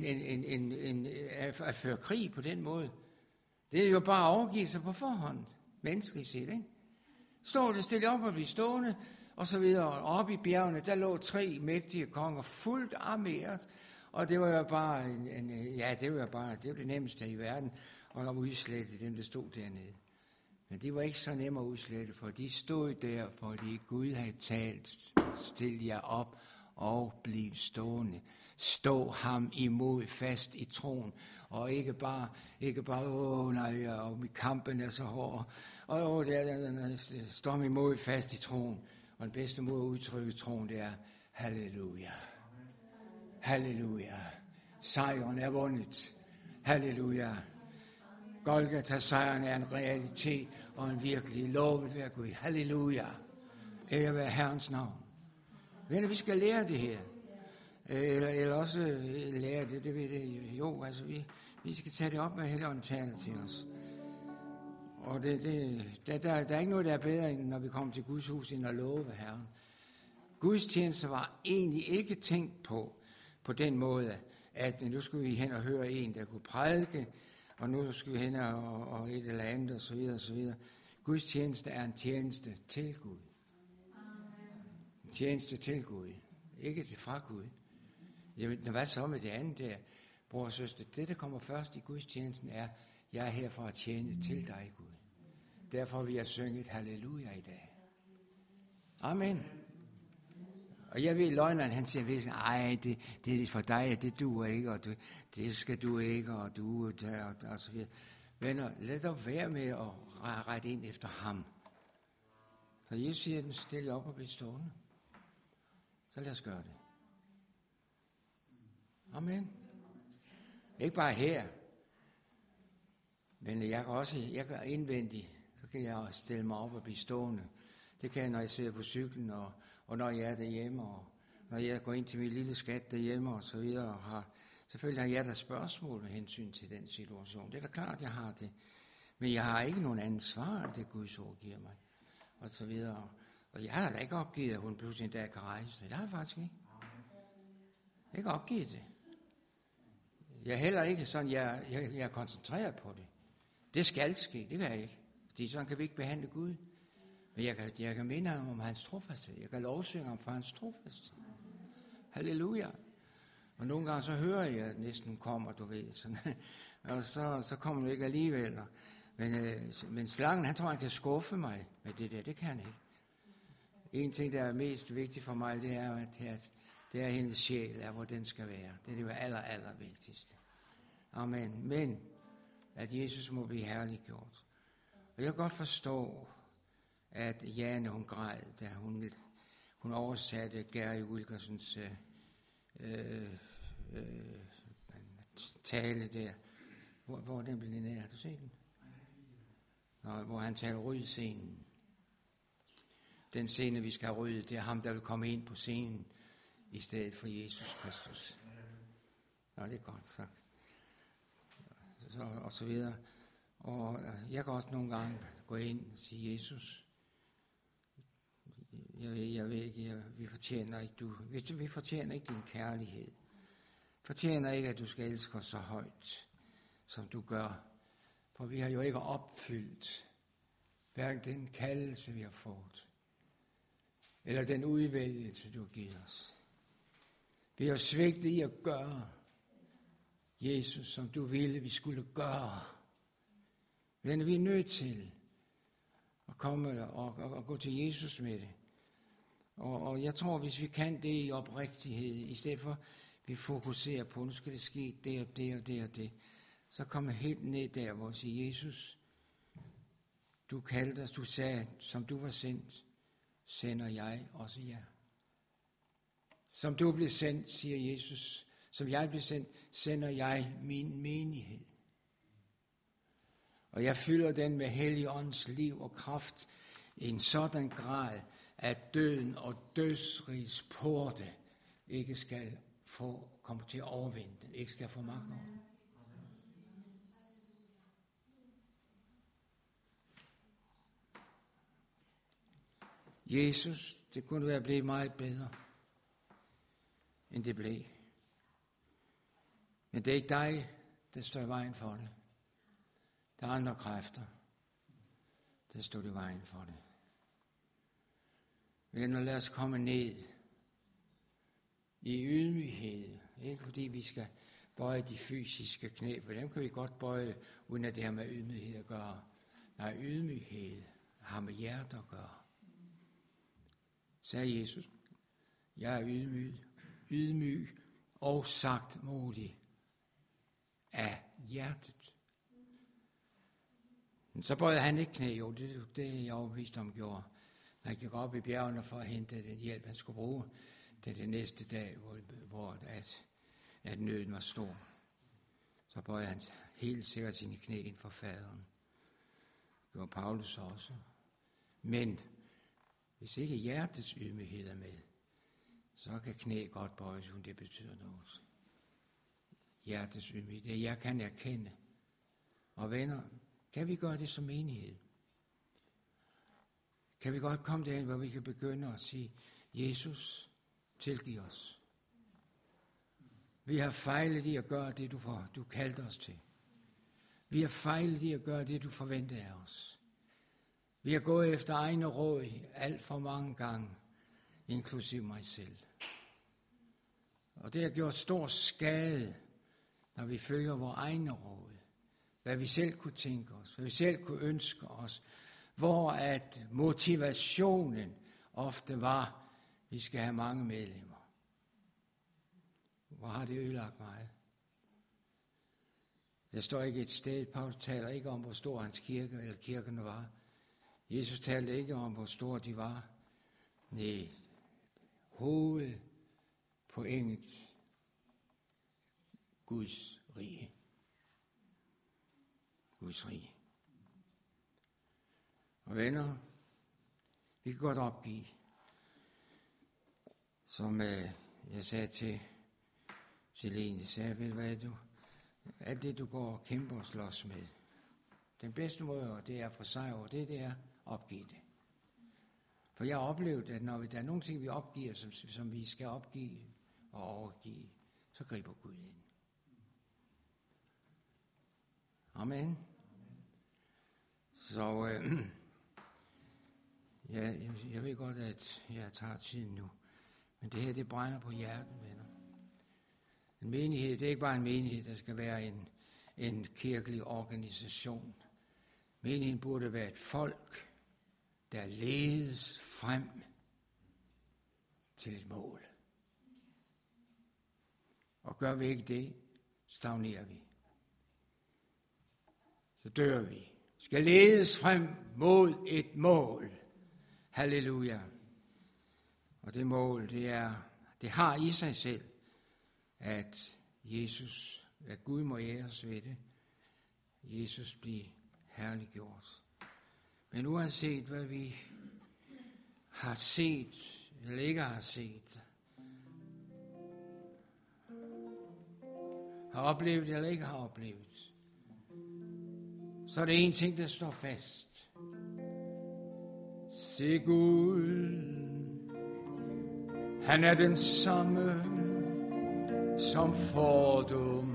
Speaker 1: at føre krig på den måde. Det er jo bare at overgive sig på forhånd. Menneskeligt set, ikke? Stå det stille op og blive stående, og så videre. Og oppe i bjergene, der lå 3 mægtige konger, fuldt armeret. Og det var jo bare, det var det nemmeste i verden, at udslette dem, der stod dernede. Men det var ikke så nemt at udslette, for de stod der, fordi Gud havde talt, stil jer op og bliv stående. Stå ham imod fast i troen, og ikke bare, og kampen er så hård, og stå ham imod fast i troen. Og den bedste måde at udtrykke troen, det er, halleluja. Halleluja. Sejren er vundet. Halleluja. Golgata-sejren er en realitet og en virkelig lovet være Gud. Halleluja. Ære være Herrens navn. Venner, vi skal lære det her. Eller også lære det ved det. Jo, altså vi skal tage det op, hvad Helligånden taler til os. Og der er ikke noget, der er bedre, end når vi kommer til Guds hus, end at love Herren. Guds tjeneste var egentlig ikke tænkt på den måde, at nu skulle vi hen og høre en, der kunne prædike, og nu skal vi hen og et eller andet, og så videre, og så videre. Guds tjeneste er en tjeneste til Gud. En tjeneste til Gud. Ikke til fra Gud. Jamen, hvad så med det andet der? Bror og søster, det der kommer først i Guds tjenesten er, jeg er her for at tjene til dig, Gud. Derfor vil jeg synge et halleluja i dag. Amen. Og jeg ved, løgneren, han siger, ej, det er for dig, det duer ikke, og det skal du ikke, og du der, og så videre. Venner, lad dog være med at rette ind efter ham. Så Jesus siger, den stille op og blive stående. Så lad os gøre det. Amen. Ikke bare her, men jeg kan indvendigt, så kan jeg stille mig op og blive stående. Det kan jeg, når jeg sidder på cyklen, og når jeg er derhjemme, og når jeg går ind til min lille skat derhjemme, og så videre, og selvfølgelig har jeg der spørgsmål med hensyn til den situation. Det er da klart, jeg har det. Men jeg har ikke nogen anden svar, end det Guds ord giver mig. Og så videre. Og jeg har da ikke opgivet, at hun pludselig en dag kan rejse. Det har jeg faktisk ikke. Jeg har ikke opgivet det. Jeg er heller ikke sådan, jeg er koncentreret på det. Det skal ske, det kan jeg ikke. Fordi sådan kan vi ikke behandle Gud. Men jeg kan minde ham om hans trofasthed. Jeg kan lovsynge ham for hans trofasthed. Halleluja. Og nogle gange så hører jeg, at næsten kommer, du ved. Sådan. Og så kommer det ikke alligevel. Men slangen, han tror, han kan skuffe mig med det der. Det kan han ikke. En ting, der er mest vigtigt for mig, det er, at hendes sjæl er, hvor den skal være. Det er det aller vigtigste. Amen. Men at Jesus må blive herliggjort. Og jeg kan godt forstå, at Jane, hun græd, da hun oversatte Gary Wilkersons tale der, Hvor er den blevet nær? Har du set den? Nå, hvor han taler ryd-scenen. Den scene, vi skal have ryddet, det er ham, der vil komme ind på scenen i stedet for Jesus Kristus. Nå, det er godt sagt. Og så videre. Og jeg kan også nogle gange gå ind og sige, Jesus, jeg ved ikke, vi fortjener ikke din kærlighed. Fortjener ikke, at du skal elske os så højt, som du gør. For vi har jo ikke opfyldt hverken den kaldelse, vi har fået, eller den udvælgelse, du har givet os. Vi har svigtet i at gøre, Jesus, som du ville, vi skulle gøre. Men vi er nødt til at komme og gå til Jesus med det. Og jeg tror, hvis vi kan det i oprigtighed, i stedet for, vi fokuserer på, nu skal det ske det og det og det og det, så kommer helt ned der, hvor vi siger, Jesus, du kaldte os, du sagde, som du var sendt, sender jeg også jer. Som du blev sendt, siger Jesus, som jeg blev sendt, sender jeg min menighed. Og jeg fylder den med Helligåndens liv og kraft i en sådan grad, at døden og dødsrigets porte ikke skal komme til at overvinde den, ikke skal få magt over den. Jesus, det kunne være blevet meget bedre, end det blev. Men det er ikke dig, der står i vejen for det. Der er andre kræfter, der står i vejen for det. Men lad os komme ned i ydmyghed. Ikke fordi vi skal bøje de fysiske knæ, for dem kan vi godt bøje, uden at det har med ydmyghed at gøre. Nej, ydmyghed har med hjertet at gøre. Sagde Jesus, jeg er ydmyg og sagtmodig af hjertet. Men så bøjede han ikke knæ, jo, det er jeg overbevist om gjorde. Han gik op i bjergene for at hente den hjælp, han skulle bruge til det næste dag, hvor at nøden var stor. Så bøjede han helt sikkert sine knæ ind for faderen. Det gjorde Paulus også. Men hvis ikke hjertets ydmyghed er med, så kan knæ godt bøjes, uden det betyder noget. Hjertets ydmyghed, det jeg kan erkende. Og venner, kan vi gøre det som menighed? Kan vi godt komme derhen, hvor vi kan begynde at sige, Jesus, tilgiv os. Vi har fejlet i at gøre det, du kaldte os til. Vi har fejlet i at gøre det, du forventede af os. Vi har gået efter egne råd alt for mange gange, inklusive mig selv. Og det har gjort stor skade, når vi følger vores egne råd. Hvad vi selv kunne tænke os, hvad vi selv kunne ønske os. Hvor at motivationen ofte var, vi skal have mange medlemmer. Hvor har det ødelagt meget? Der står ikke et sted, Paulus taler ikke om, hvor stor hans kirke eller kirkerne var. Jesus talte ikke om, hvor store de var. Nej, hovedpointet, Guds rige. Guds rige. Og venner, vi kan godt opgive. Som jeg sagde til Lene, jeg sagde, ved du hvad du, alt det du går og kæmper og slås med, den bedste måde, og det er for sig over, det er opgive det. For jeg har oplevet, at når der er nogle ting, vi opgiver, som vi skal opgive og overgive, så griber Gud ind. Amen. Så jeg ved godt, at jeg tager tiden nu. Men det her, det brænder på hjertet, venner. En menighed, det er ikke bare en menighed, der skal være en kirkelig organisation. Menigheden burde være et folk, der ledes frem til et mål. Og gør vi ikke det, stagnerer vi. Så dør vi. Skal ledes frem mod et mål. Halleluja. Og det mål, det har i sig selv, at Gud må æres ved det, Jesus blive herliggjort. Men uanset hvad vi har set eller ikke har set, har oplevet eller ikke har oplevet, så er det en ting, der står fast. Se Gud, han er den samme som fordum.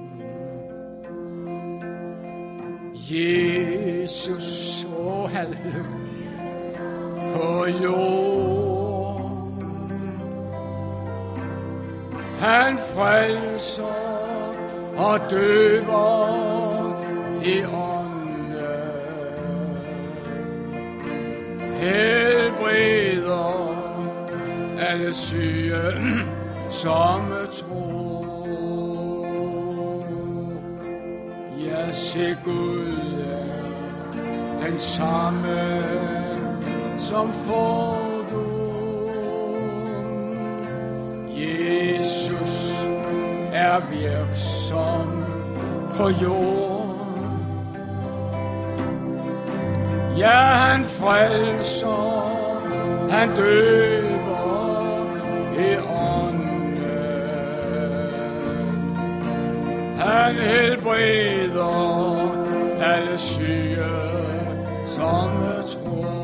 Speaker 1: Jesus, halleluja, på jorden. Han frelser og døber i ånden, helbreder alle syge som tro. Ja, se Gud er den samme som fordum. Jesus er virksom på jorden. Ja, han frelser, han døber i ånden, han helbreder alle syge som tror.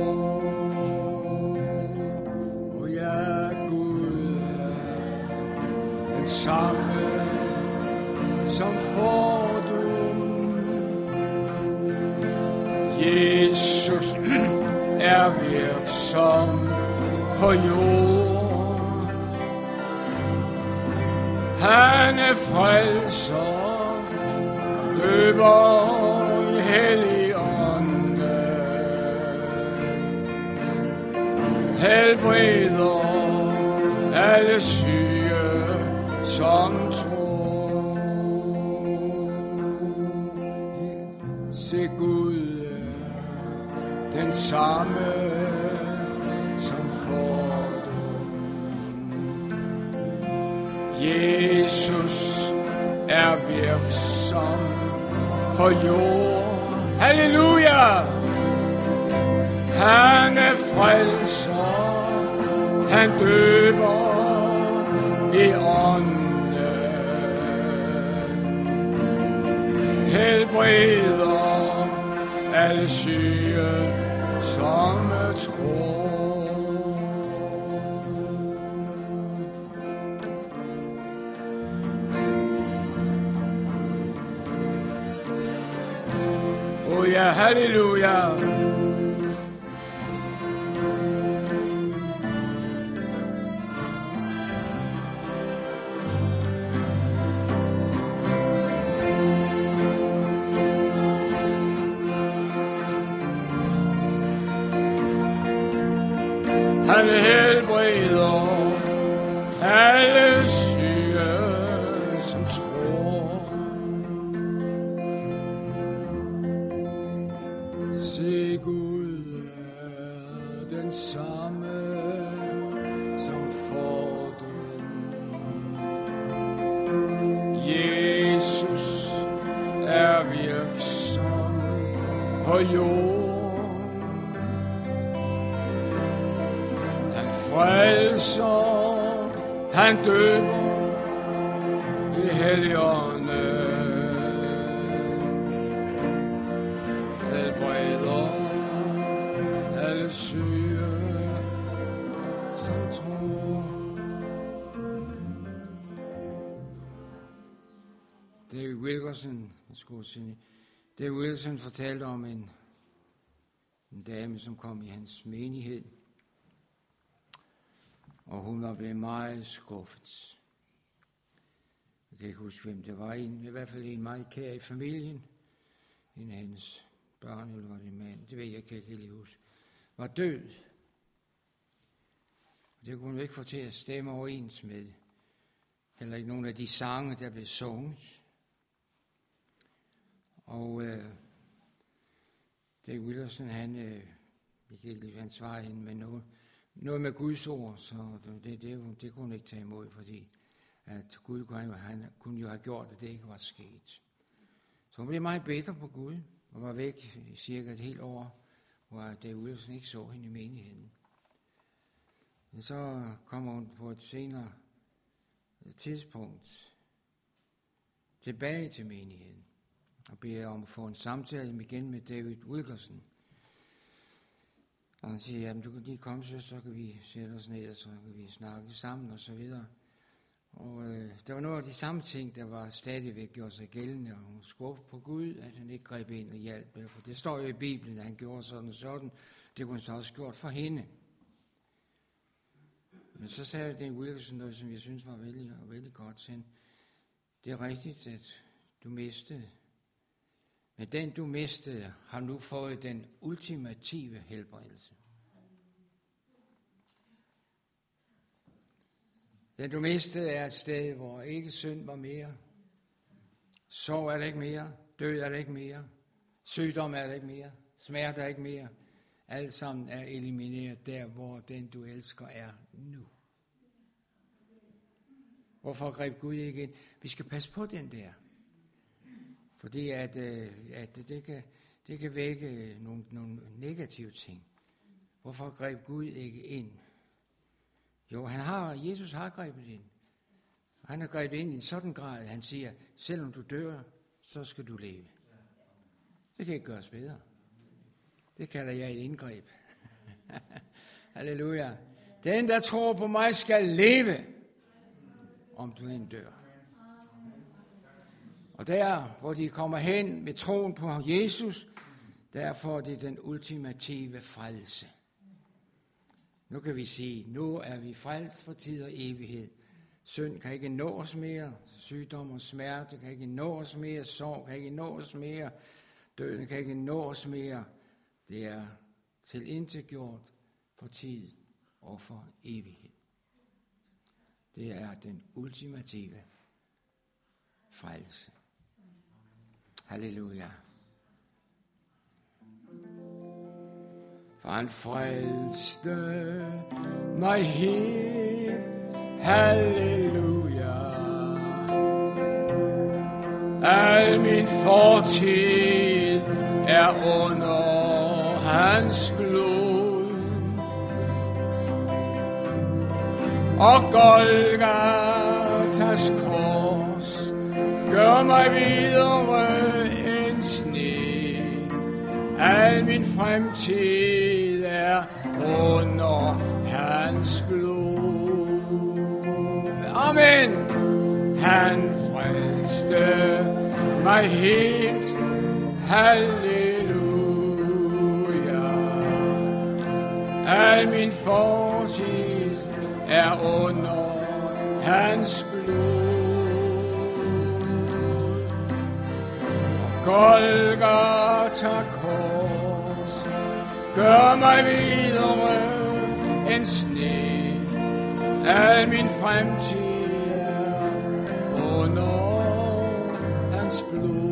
Speaker 1: Og ja, Gud er den samme som fordum. Jesus er virksom på jorden. Han er frelser, døber i hellig ånde, helbreder alle syge som tror. Se Gud er den samme som fordum. Jesus er virksom på jorden. Halleluja! Han er frelser, han døber i ånden, helbreder alle syge som tror. Oh ja, halleluja. Han helbreder alle syge som tror. Se Gud er den samme som fordum. Jesus er virksom på jorden. Frelser, han døber i helligånden, helbreder alle syge som tror. David Wilkerson fortalte om en dame, som kom i hans menighed. Og hun var blevet meget skuffet. Jeg kan ikke huske, hvem det var. I hvert fald en meget kær i familien. En af hendes børn, eller var det en mand, det ved jeg ikke lige huske, var død. Det kunne hun ikke få til at stemme overens med. Heller ikke nogen af de sange, der blev sunget. Og David Wilkerson, han svarede hende med noget med Guds ord, så det kunne hun ikke tage imod, fordi at Gud han kunne jo have gjort, at det ikke var sket. Så Så hun blev meget bitter på Gud, og var væk i cirka et helt år, hvor Dave Wilson ikke så hende i menigheden. Men så kommer hun på et senere tidspunkt tilbage til menigheden, og beder om at få en samtale igen med David Wilkerson. Og han siger, jamen du kan lige komme, søster, så kan vi sætte os ned, og så kan vi snakke sammen, og så videre. Og der var nogle af de samme ting, der var stadigvæk gjort sig gældende, og hun skubbede på Gud, at han ikke greb ind og hjalp. For det står jo i Bibelen, at han gjorde sådan og sådan. Det kunne han så også gjort for hende. Men så sagde det Wilkerson noget, som jeg synes var vældig godt til hende. Det er rigtigt, at du mistede. Men den du mistede, har nu fået den ultimative helbredelse. Den du mistede er et sted, hvor ikke synd var mere. Sorg er der ikke mere. Død er der ikke mere. Sygdom er der ikke mere. Smerte er ikke mere. Alt sammen er elimineret der, hvor den du elsker er nu. Hvorfor greb Gud ikke ind? Vi skal passe på den der. Fordi at det kan vække nogle negative ting. Hvorfor greb Gud ikke ind? Jo, Jesus har grebet ind. Han har grebet ind i en sådan grad, at han siger, selvom du dør, så skal du leve. Det kan ikke gøres bedre. Det kalder jeg et indgreb. Halleluja. Den, der tror på mig, skal leve, om du end dør. Og der, hvor de kommer hen med troen på Jesus, der får de den ultimative frelse. Nu kan vi sige, nu er vi frelst for tid og evighed. Synd kan ikke nå os mere. Sygdom og smerte kan ikke nå os mere. Sorg kan ikke nå os mere. Døden kan ikke nå os mere. Det er tilintetgjort for tid og for evighed. Det er den ultimative frelse. Halleluja. For han frelste mig helt. Halleluja. Al min fortid er under hans blod. Og Golgatas kors gør mig videre end sne. Al min fremtid er under hans blod. Amen. Han frelste mig helt. Halleluja. Al min fortid er under hans blod. Golgata kors gør mig videre end sne. Al min fremtid er under hans blod.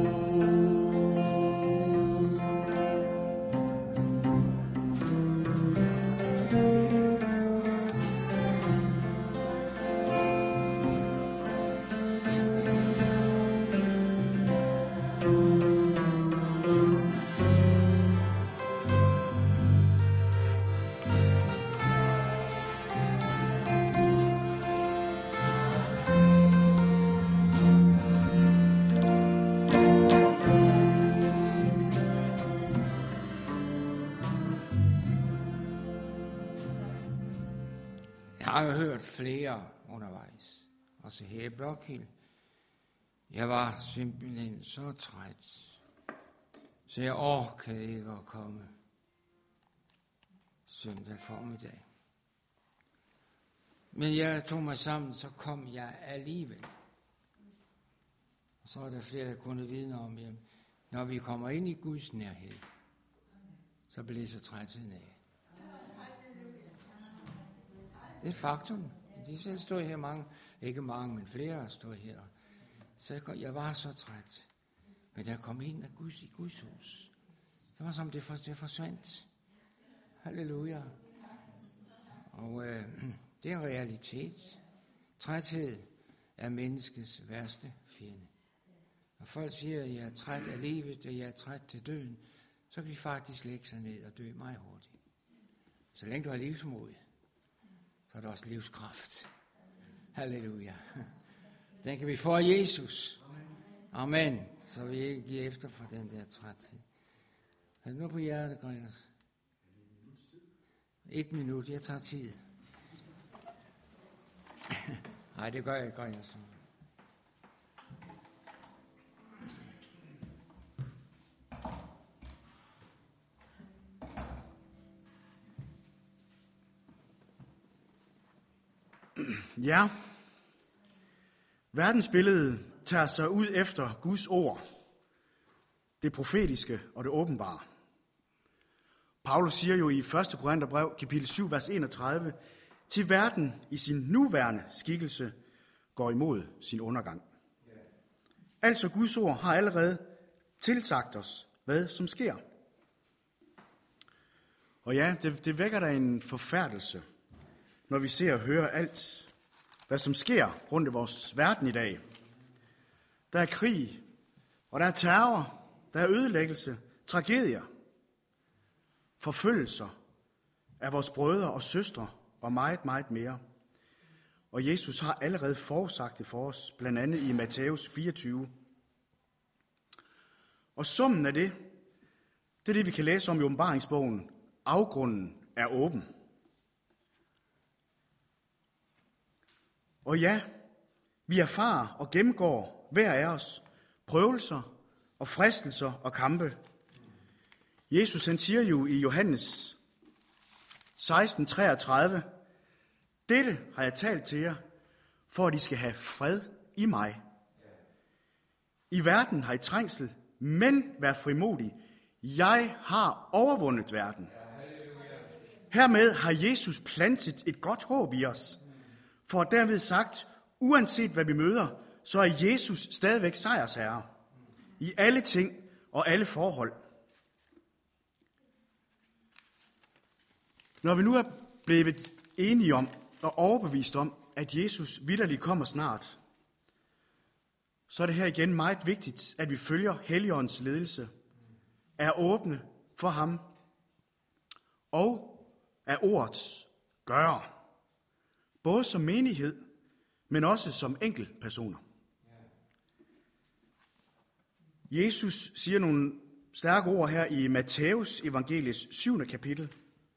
Speaker 1: Jeg har jo hørt flere undervejs, også her i Blåkild. Jeg var simpelthen så træt, så jeg orkede ikke at komme søndag formiddag. Men jeg tog mig sammen, så kom jeg alligevel. Og så er der flere, der kunne vidne om, at når vi kommer ind i Guds nærhed, så blæser trætheden af. Det er et faktum. De selv stod her mange, ikke mange, men flere stod her. Så jeg var så træt. Men da jeg kom ind i Guds hus, så var det som det forsvandt. Halleluja. Og det er en realitet. Træthed er menneskets værste fjende. Når folk siger, at jeg er træt af livet, og jeg er træt til døden, så kan de faktisk lægge sig ned og dø meget hurtigt. Så længe du har livsmod, så er der også livskraft. Halleluja. Den kan vi få af Jesus. Amen. Så vi ikke giver efter for den der træthed. Hold nu på hjertet, Gregers. 1 minut, jeg tager tid. Nej, det gør jeg ikke, Gregers.
Speaker 2: Ja, verdensbilledet tager sig ud efter Guds ord, det profetiske og det åbenbare. Paulus siger jo i 1. Korintherbrev, kapitel 7, vers 31, til verden i sin nuværende skikkelse går imod sin undergang. Altså Guds ord har allerede tilsagt os, hvad som sker. Og ja, det vækker da en forfærdelse, når vi ser og hører alt, hvad som sker rundt i vores verden i dag. Der er krig, og der er terror, der er ødelæggelse, tragedier, forfølgelser af vores brødre og søstre og meget, meget mere. Og Jesus har allerede forudsagt det for os, blandt andet i Matthæus 24. Og summen af det er det, vi kan læse om i åbenbaringsbogen. Afgrunden er åben. Og ja, vi erfarer og gennemgår hver af os prøvelser og fristelser og kampe. Jesus han siger jo i Johannes 16:33, dette har jeg talt til jer, for at I skal have fred i mig. I verden har I trængsel, men vær frimodig. Jeg har overvundet verden. Hermed har Jesus plantet et godt håb i os, for derved sagt, uanset hvad vi møder, så er Jesus stadigvæk sejrsherre i alle ting og alle forhold. Når vi nu er blevet enige om og overbevist om, at Jesus vitterligt kommer snart, så er det her igen meget vigtigt, at vi følger Helligåndens ledelse, er åbne for ham og er ordets gøre. Både som menighed, men også som enkeltpersoner. Jesus siger nogle stærke ord her i Matthæus evangeliets 7. kapitel.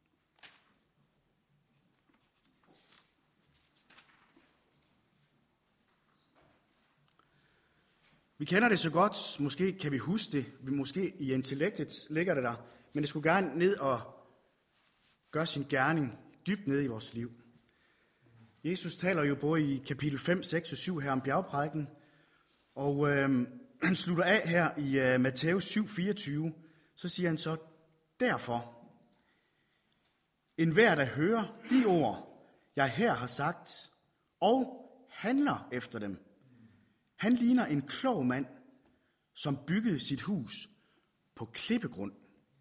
Speaker 2: Vi kender det så godt, måske kan vi huske det, måske i intellektet ligger det der, men det skulle gerne ned og gøre sin gerning dybt ned i vores liv. Jesus taler jo både i kapitel 5, 6 og 7 her om bjergprædiken, og han slutter af her i Matthæus 7, 24, så siger han så, derfor, enhver der hører de ord, jeg her har sagt, og handler efter dem, han ligner en klog mand, som byggede sit hus på klippegrund.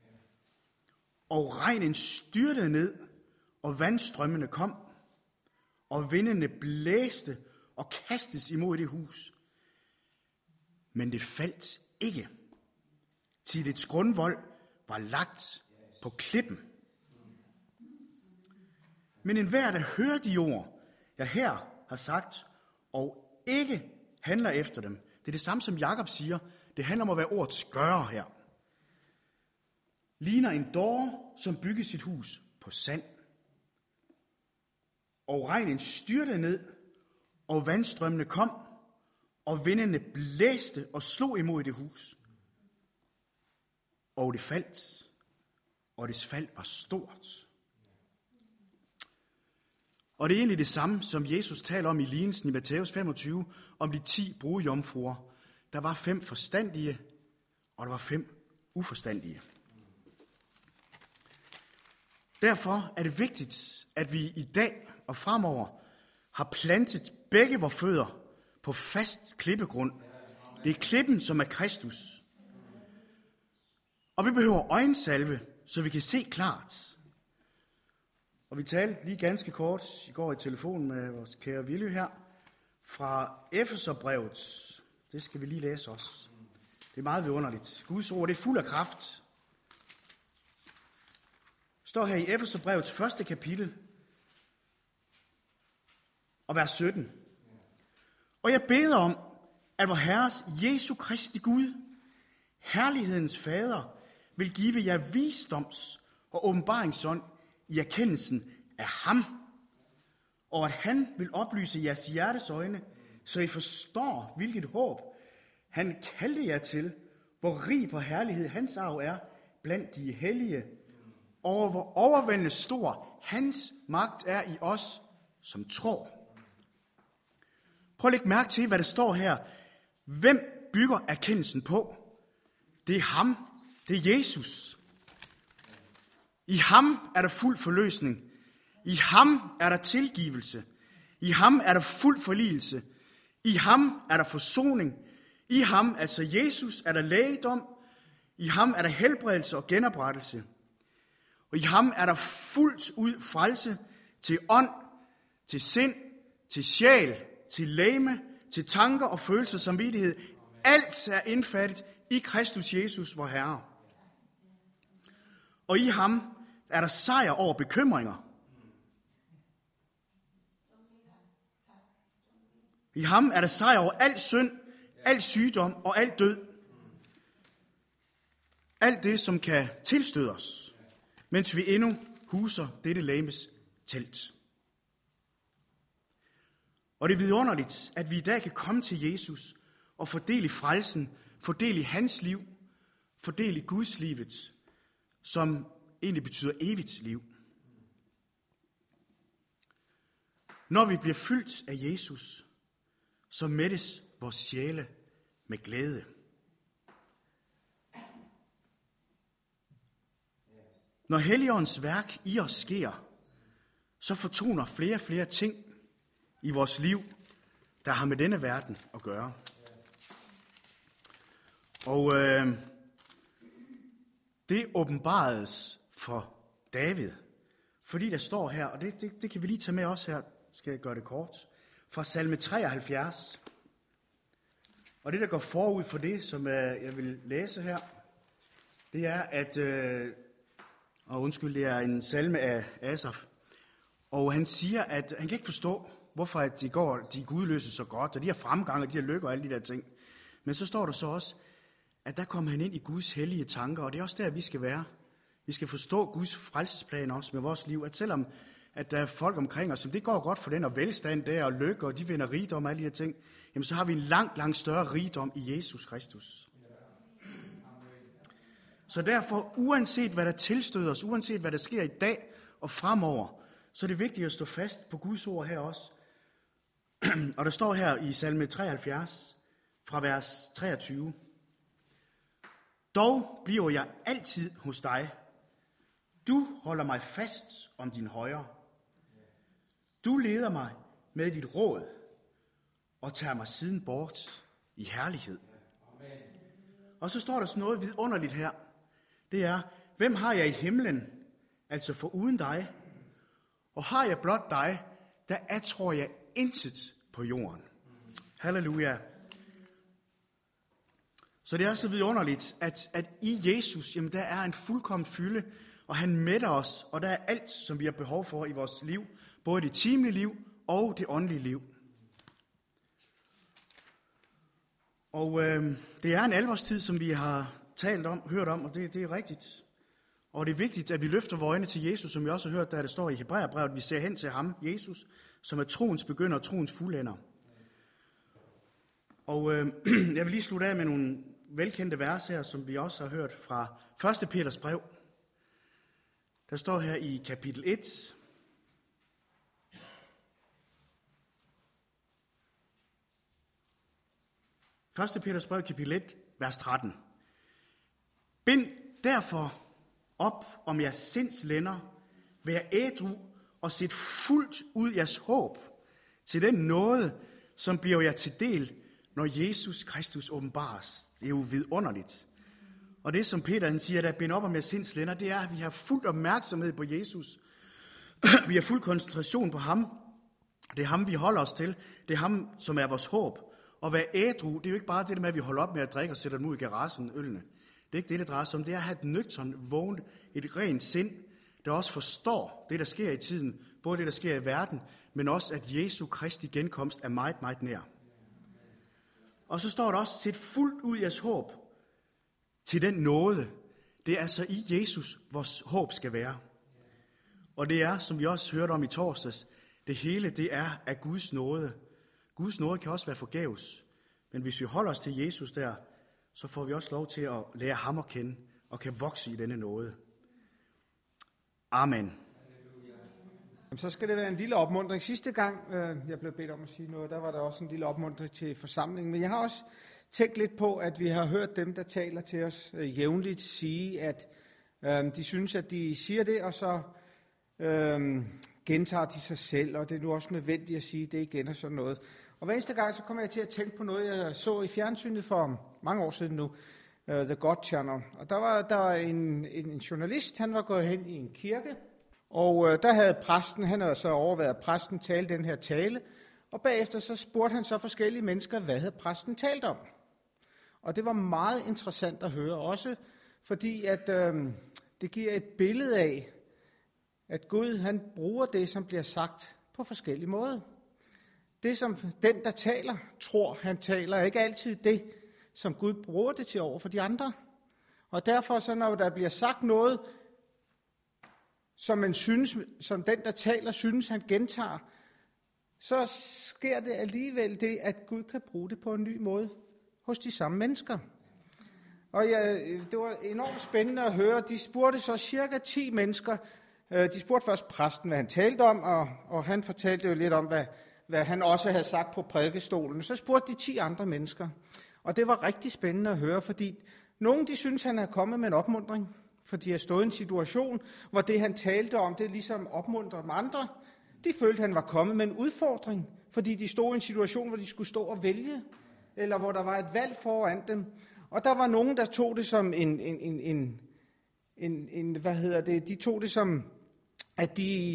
Speaker 2: Og regnen styrtede ned, og vandstrømmene kom, og vindene blæste og kastes imod det hus. Men det faldt ikke, til dets grundvold var lagt på klippen. Men enhver, der hører de ord, jeg her har sagt, og ikke handler efter dem, det er det samme, som Jakob siger, det handler om at være ordets gøre her. Ligner en dåre, som bygger sit hus på sand. Og regnen styrtede ned, og vandstrømmene kom, og vindene blæste og slog imod det hus. Og det faldt, og dets fald var stort. Og det er egentlig det samme, som Jesus taler om i lignelsen i Matthæus 25, om de 10 brudjomfruer. Der var 5 forstandige, og der var 5 uforstandige. Derfor er det vigtigt, at vi i dag og fremover har plantet begge vores fødder på fast klippegrund. Det er klippen, som er Kristus. Og vi behøver øjensalve, så vi kan se klart. Og vi talte lige ganske kort i går i telefonen med vores kære Willy her, fra Efeserbrevet. Det skal vi lige læse også. Det er meget vidunderligt. Guds ord, det er fuld af kraft. Det står her i Efeserbrevets 1. kapitel og vers 17. Og jeg beder om, at vor Herres Jesu Kristi Gud, herlighedens Fader, vil give jer visdoms- og åbenbaringsånd i erkendelsen af ham, og at han vil oplyse jeres hjertes øjne, så I forstår, hvilket håb han kaldte jer til, hvor rig på herlighed hans arv er blandt de hellige, og hvor overvældende stor hans magt er i os, som tror. Prøv at lægge mærke til, hvad der står her. Hvem bygger erkendelsen på? Det er ham. Det er Jesus. I ham er der fuld forløsning. I ham er der tilgivelse. I ham er der fuld forligelse. I ham er der forsoning. I ham, altså Jesus, er der lægedom. I ham er der helbredelse og genoprettelse. Og i ham er der fuldt ud frelse til ånd, til sind, til sjæl, til legeme, til tanker og følelser, samvittighed. Alt er indfattet i Kristus Jesus, vor Herre. Og i ham er der sejr over bekymringer. I ham er der sejr over al synd, al sygdom og al død. Alt det, som kan tilstøde os, mens vi endnu huser dette legemes telt. Og det er vidunderligt, at vi i dag kan komme til Jesus og fordele i frelsen, fordele i hans liv, fordele i Guds livet, som egentlig betyder evigt liv. Når vi bliver fyldt af Jesus, så mættes vores sjæle med glæde. Når Helligåndens værk i os sker, så fortoner flere og flere ting i vores liv, der har med denne verden at gøre. Og det åbenbaredes for David, fordi der står her, og det kan vi lige tage med os her, skal jeg gøre det kort, fra salme 73. Og det, der går forud for det, som jeg vil læse her, det er, at, det er en salme af Asaf, og han siger, at han kan ikke forstå, hvorfor at de gudløse så godt, og de har fremgang, og de har lykke og alle de der ting. Men så står der så også, at der kommer han ind i Guds hellige tanker, og det er også der, vi skal være. Vi skal forstå Guds frelsesplan også med vores liv, at selvom at der er folk omkring os, som det går godt for den, og velstand der, og lykke, og de vinder rigdom og alle de her ting, jamen så har vi en langt større rigdom i Jesus Kristus. Så derfor, uanset hvad der tilstøder os, uanset hvad der sker i dag og fremover, så er det vigtigt at stå fast på Guds ord her også. Og der står her i salme 73, fra vers 23. Dog bliver jeg altid hos dig. Du holder mig fast om din højre. Du leder mig med dit råd og tager mig siden bort i herlighed. Amen. Og så står der sådan noget vidunderligt her. Det er, hvem har jeg i himlen, altså for uden dig? Og har jeg blot dig, der tror jeg intet på jorden. Halleluja. Så det er så vidunderligt, at i Jesus, jamen der er en fuldkommen fylde, og han mætter os, og der er alt, som vi har behov for i vores liv, både det timelige liv og det åndelige liv. Og det er en alvorstid, som vi har hørt om, og det er rigtigt. Og det er vigtigt, at vi løfter vores øjne til Jesus, som vi også har hørt, der det står i Hebræerbrevet, at vi ser hen til ham, Jesus, som er troens begynder og troens fuldender. Og jeg vil lige slutte af med nogle velkendte vers her, som vi også har hørt fra 1. Peters brev. Der står her i kapitel 1. Første Peters brev, kapitel 1, vers 13. Bind derfor op om jeres sindslænder, vær ædru og sæt fuldt ud jeres håb til den nåde, som bliver jer til del, når Jesus Kristus åbenbares. Det er jo vidunderligt. Og det, som Peter han siger, der bind op om jeres sindslænder, det er, at vi har fuld opmærksomhed på Jesus. Vi har fuld koncentration på ham. Det er ham, vi holder os til. Det er ham, som er vores håb. At være ædru, det er jo ikke bare det med, at vi holder op med at drikke og sætter dem ud i garagen, ølene. Det er ikke det, det drejer sig om. Det er at have et nøgternt, vågent, et rent sind, der også forstår det, der sker i tiden. Både det, der sker i verden, men også, at Jesu Kristi genkomst er meget, meget nær. Og så står der også, sæt fuldt ud jeres håb til den nåde. Det er altså i Jesus, vores håb skal være. Og det er, som vi også hørte om i torsdags, det hele, det er af Guds nåde. Guds nåde kan også være forgæves. Men hvis vi holder os til Jesus der, så får vi også lov til at lære ham at kende, og kan vokse i denne nåde. Amen.
Speaker 3: Så skal det være en lille opmuntring. Sidste gang, jeg blev bedt om at sige noget, der var der også en lille opmuntring til forsamlingen. Men jeg har også tænkt lidt på, at vi har hørt dem, der taler til os jævnligt, sige, at de synes, at de siger det, og så gentager de sig selv, og det er nu også nødvendigt at sige det igen og sådan noget. Og hver eneste gang, så kommer jeg til at tænke på noget, jeg så i fjernsynet for mange år siden nu, The God Channel. Og der var en journalist, han var gået hen i en kirke, og der havde præsten, han havde så overvejet, at præsten talte den her tale, og bagefter så spurgte han så forskellige mennesker, hvad havde præsten talt om. Og det var meget interessant at høre, også fordi at det giver et billede af, at Gud han bruger det, som bliver sagt på forskellige måder. Det, som den, der taler, tror, han taler, er ikke altid det, som Gud bruger det til over for de andre. Og derfor, så når der bliver sagt noget, som man synes, som den, der taler, synes, han gentager, så sker det alligevel det, at Gud kan bruge det på en ny måde hos de samme mennesker. Og det var enormt spændende at høre. De spurgte så cirka 10 mennesker. De spurgte først præsten, hvad han talte om, og han fortalte jo lidt om, hvad han også havde sagt på prædikestolen. Så spurgte de 10 andre mennesker. Og det var rigtig spændende at høre, fordi nogle de synes, han er kommet med en opmuntring, for de har stået i en situation, hvor det, han talte om, det ligesom opmuntrer dem andre. De følte, han var kommet med en udfordring, fordi de stod i en situation, hvor de skulle stå og vælge, eller hvor der var et valg foran dem. Og der var nogen, der tog det som de tog det som, at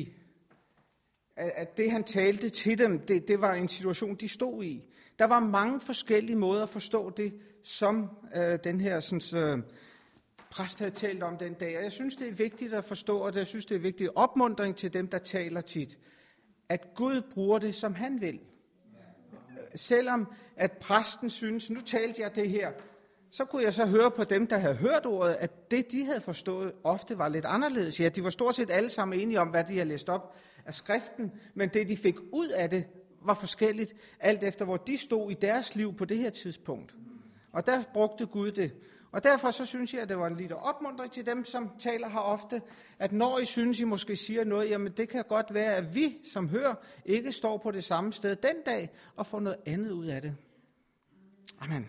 Speaker 3: det, han talte til dem, det var en situation, de stod i. Der var mange forskellige måder at forstå det, som den her præst havde talt om den dag. Og jeg synes, det er vigtigt at forstå, og jeg synes, det er vigtigt opmuntring til dem, der taler tit, at Gud bruger det, som han vil. Selvom at præsten synes, nu talte jeg det her, så kunne jeg så høre på dem, der havde hørt ordet, at det, de havde forstået, ofte var lidt anderledes. Ja, de var stort set alle sammen enige om, hvad de havde læst op af skriften, men det, de fik ud af det, var forskelligt, alt efter hvor de stod i deres liv på det her tidspunkt. Og der brugte Gud det. Og derfor så synes jeg, at det var en lille opmuntring til dem, som taler her ofte, at når I synes, I måske siger noget, jamen det kan godt være, at vi, som hører, ikke står på det samme sted den dag, og får noget andet ud af det. Amen.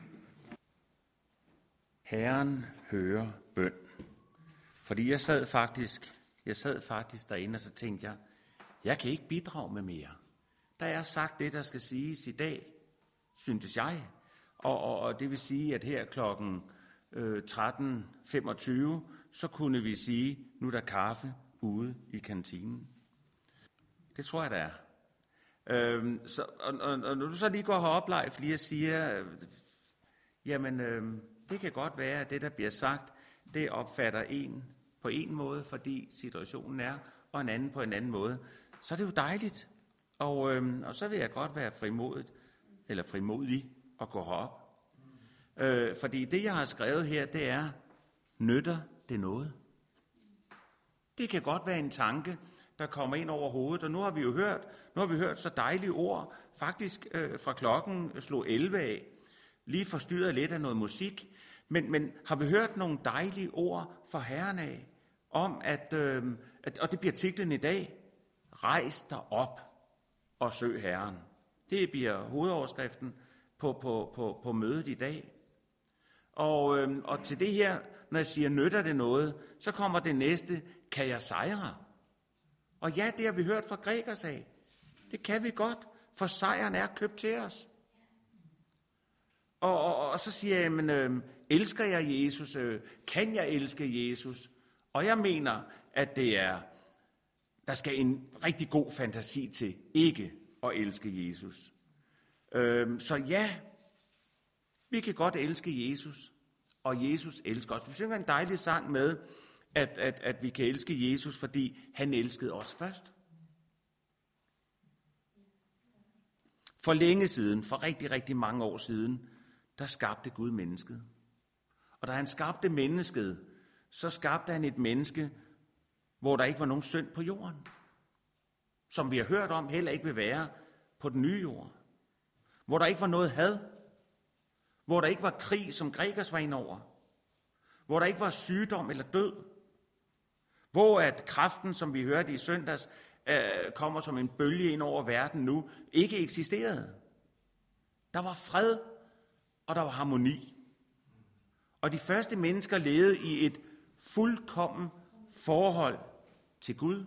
Speaker 4: Herren hører bøn. Fordi jeg sad faktisk derinde, og så tænkte jeg kan ikke bidrage med mere. Der er sagt det, der skal siges i dag, syntes jeg. Og det vil sige, at her klokken 13.25, så kunne vi sige, nu er der kaffe ude i kantinen. Det tror jeg, der er. Og når du så lige går herop, Leif, lige og siger, jamen, det kan godt være, at det, der bliver sagt, det opfatter en på en måde, fordi situationen er, og en anden på en anden måde. Så er det jo dejligt. Og så vil jeg godt være frimodig og gå herop. Fordi det, jeg har skrevet her, det er, nytter det noget? Det kan godt være en tanke, der kommer ind over hovedet, og nu har vi hørt så dejlige ord, faktisk fra klokken slog 11 af, lige forstyrret lidt af noget musik, men har vi hørt nogle dejlige ord fra Herren af, om og det bliver titlen i dag, rejs dig op og søg Herren. Det bliver hovedoverskriften på mødet i dag. Og til det her, når jeg siger, nytter det noget, så kommer det næste, kan jeg sejre? Og ja, det har vi hørt fra Gregers af. Det kan vi godt, for sejren er købt til os. Og så siger jeg, men elsker jeg Jesus? Kan jeg elske Jesus? Og jeg mener, at der skal en rigtig god fantasi til ikke at elske Jesus. Så ja, Vi kan godt elske Jesus, og Jesus elsker os. Vi synger en dejlig sang med, at vi kan elske Jesus, fordi han elskede os først. For længe siden, for rigtig, rigtig mange år siden, der skabte Gud mennesket. Og da han skabte mennesket, så skabte han et menneske, hvor der ikke var nogen synd på jorden. Som vi har hørt om, heller ikke vil være på den nye jord. Hvor der ikke var noget had. Hvor der ikke var krig, som Gregers var ind over. Hvor der ikke var sygdom eller død. Hvor at kræften, som vi hørte i søndags, kommer som en bølge ind over verden nu, ikke eksisterede. Der var fred, og der var harmoni. Og de første mennesker levede i et fuldkommen forhold til Gud.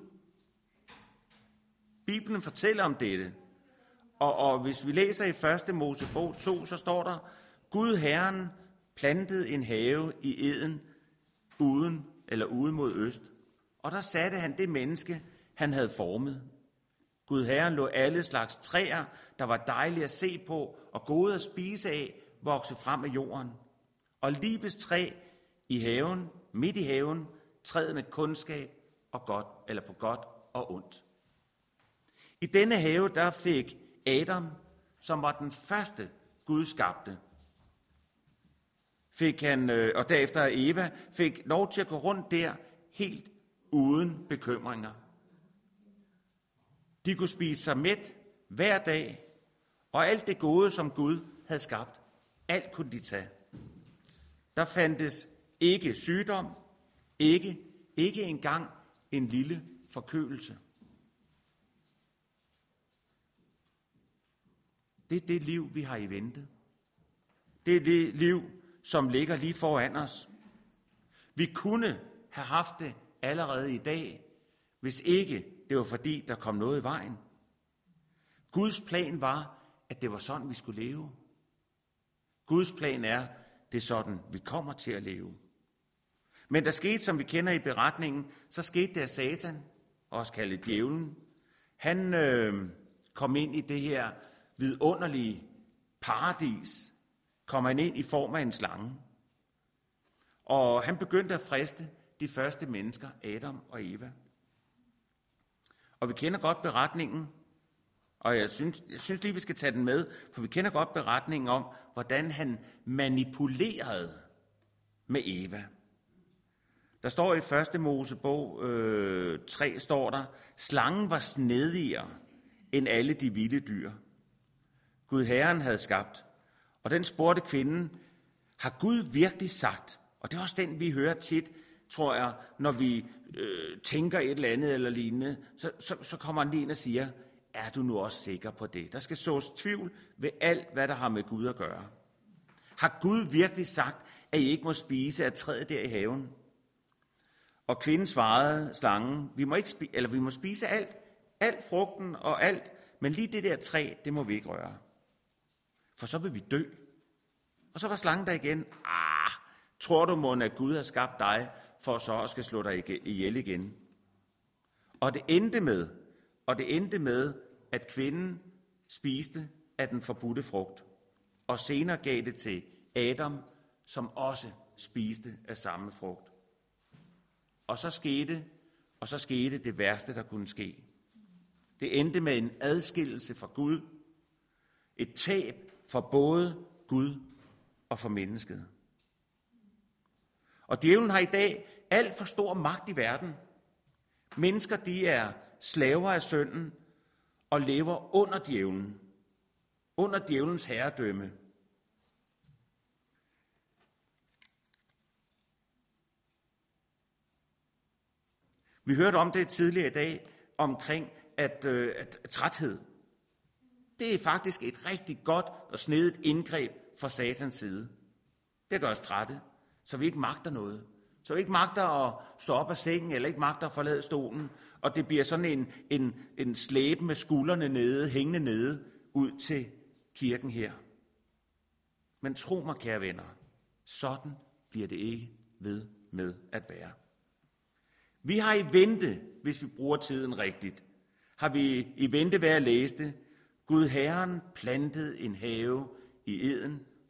Speaker 4: Bibelen fortæller om dette. Og hvis vi læser i 1. Mosebog 2, så står der, Gud Herren plantede en have i Eden ude mod øst. Og der satte han det menneske, han havde formet. Gud Herren lod alle slags træer, der var dejlige at se på og gode at spise af, vokse frem af jorden. Og livets træ i haven, midt i haven, træet med kundskab og godt, eller på godt og ondt. I denne have, der fik Adam, som var den første Gud skabte, fik han, og derefter Eva, fik lov til at gå rundt der helt uden bekymringer. De kunne spise sig mæt hver dag, og alt det gode, som Gud havde skabt, alt kunne de tage. Der fandtes ikke sygdom, ikke engang en lille forkølelse. Det er det liv, vi har i vente. Det er det liv, som ligger lige foran os. Vi kunne have haft det allerede i dag, hvis ikke det var fordi, der kom noget i vejen. Guds plan var, at det var sådan, vi skulle leve. Guds plan er, det er sådan, vi kommer til at leve. Men der skete, som vi kender i beretningen, så skete det, at Satan, også kaldet djævlen, han kom ind i det her vidunderlige paradis, kom han ind i form af en slange. Og han begyndte at friste de første mennesker, Adam og Eva. Og vi kender godt beretningen, og jeg synes lige, vi skal tage den med, for vi kender godt beretningen om, hvordan han manipulerede med Eva. Der står i 1. Mosebog 3, står der, slangen var snedigere end alle de vilde dyr, Gud Herren havde skabt. Og den spurgte kvinden, har Gud virkelig sagt, og det er også den, vi hører tit, tror jeg, når vi tænker et eller andet eller lignende, så kommer han lige ind og siger, er du nu også sikker på det? Der skal sås tvivl ved alt, hvad der har med Gud at gøre. Har Gud virkelig sagt, at I ikke må spise af træet der i haven? Og kvinden svarede slangen, vi må spise alt frugten og alt, men lige det der træ, det må vi ikke røre. For så vil vi dø. Og så var slangen der igen, tror du mon, at Gud har skabt dig, for så at skal slå dig ihjel igen? Og det endte med, at kvinden spiste af den forbudte frugt, og senere gav det til Adam, som også spiste af samme frugt. Og så skete det værste, der kunne ske. Det endte med en adskillelse fra Gud, et tab for både Gud og for mennesket. Og djævlen har i dag alt for stor magt i verden. Mennesker, de er slaver af synden og lever under djævlen, under djævlens herredømme. Vi hørte om det tidligere i dag, omkring at træthed. Det er faktisk et rigtig godt og snedigt indgreb fra Satans side. Det gør os trætte, så vi ikke magter noget. Så vi ikke magter at stå op af sengen, eller ikke magter at forlade stolen. Og det bliver sådan en slæbe med skuldrene nede, hængende nede, ud til kirken her. Men tro mig, kære venner, sådan bliver det ikke ved med at være. Vi har i vente, hvis vi bruger tiden rigtigt, har vi i vente ved at læse det, Gud Herren plantede en have i Eden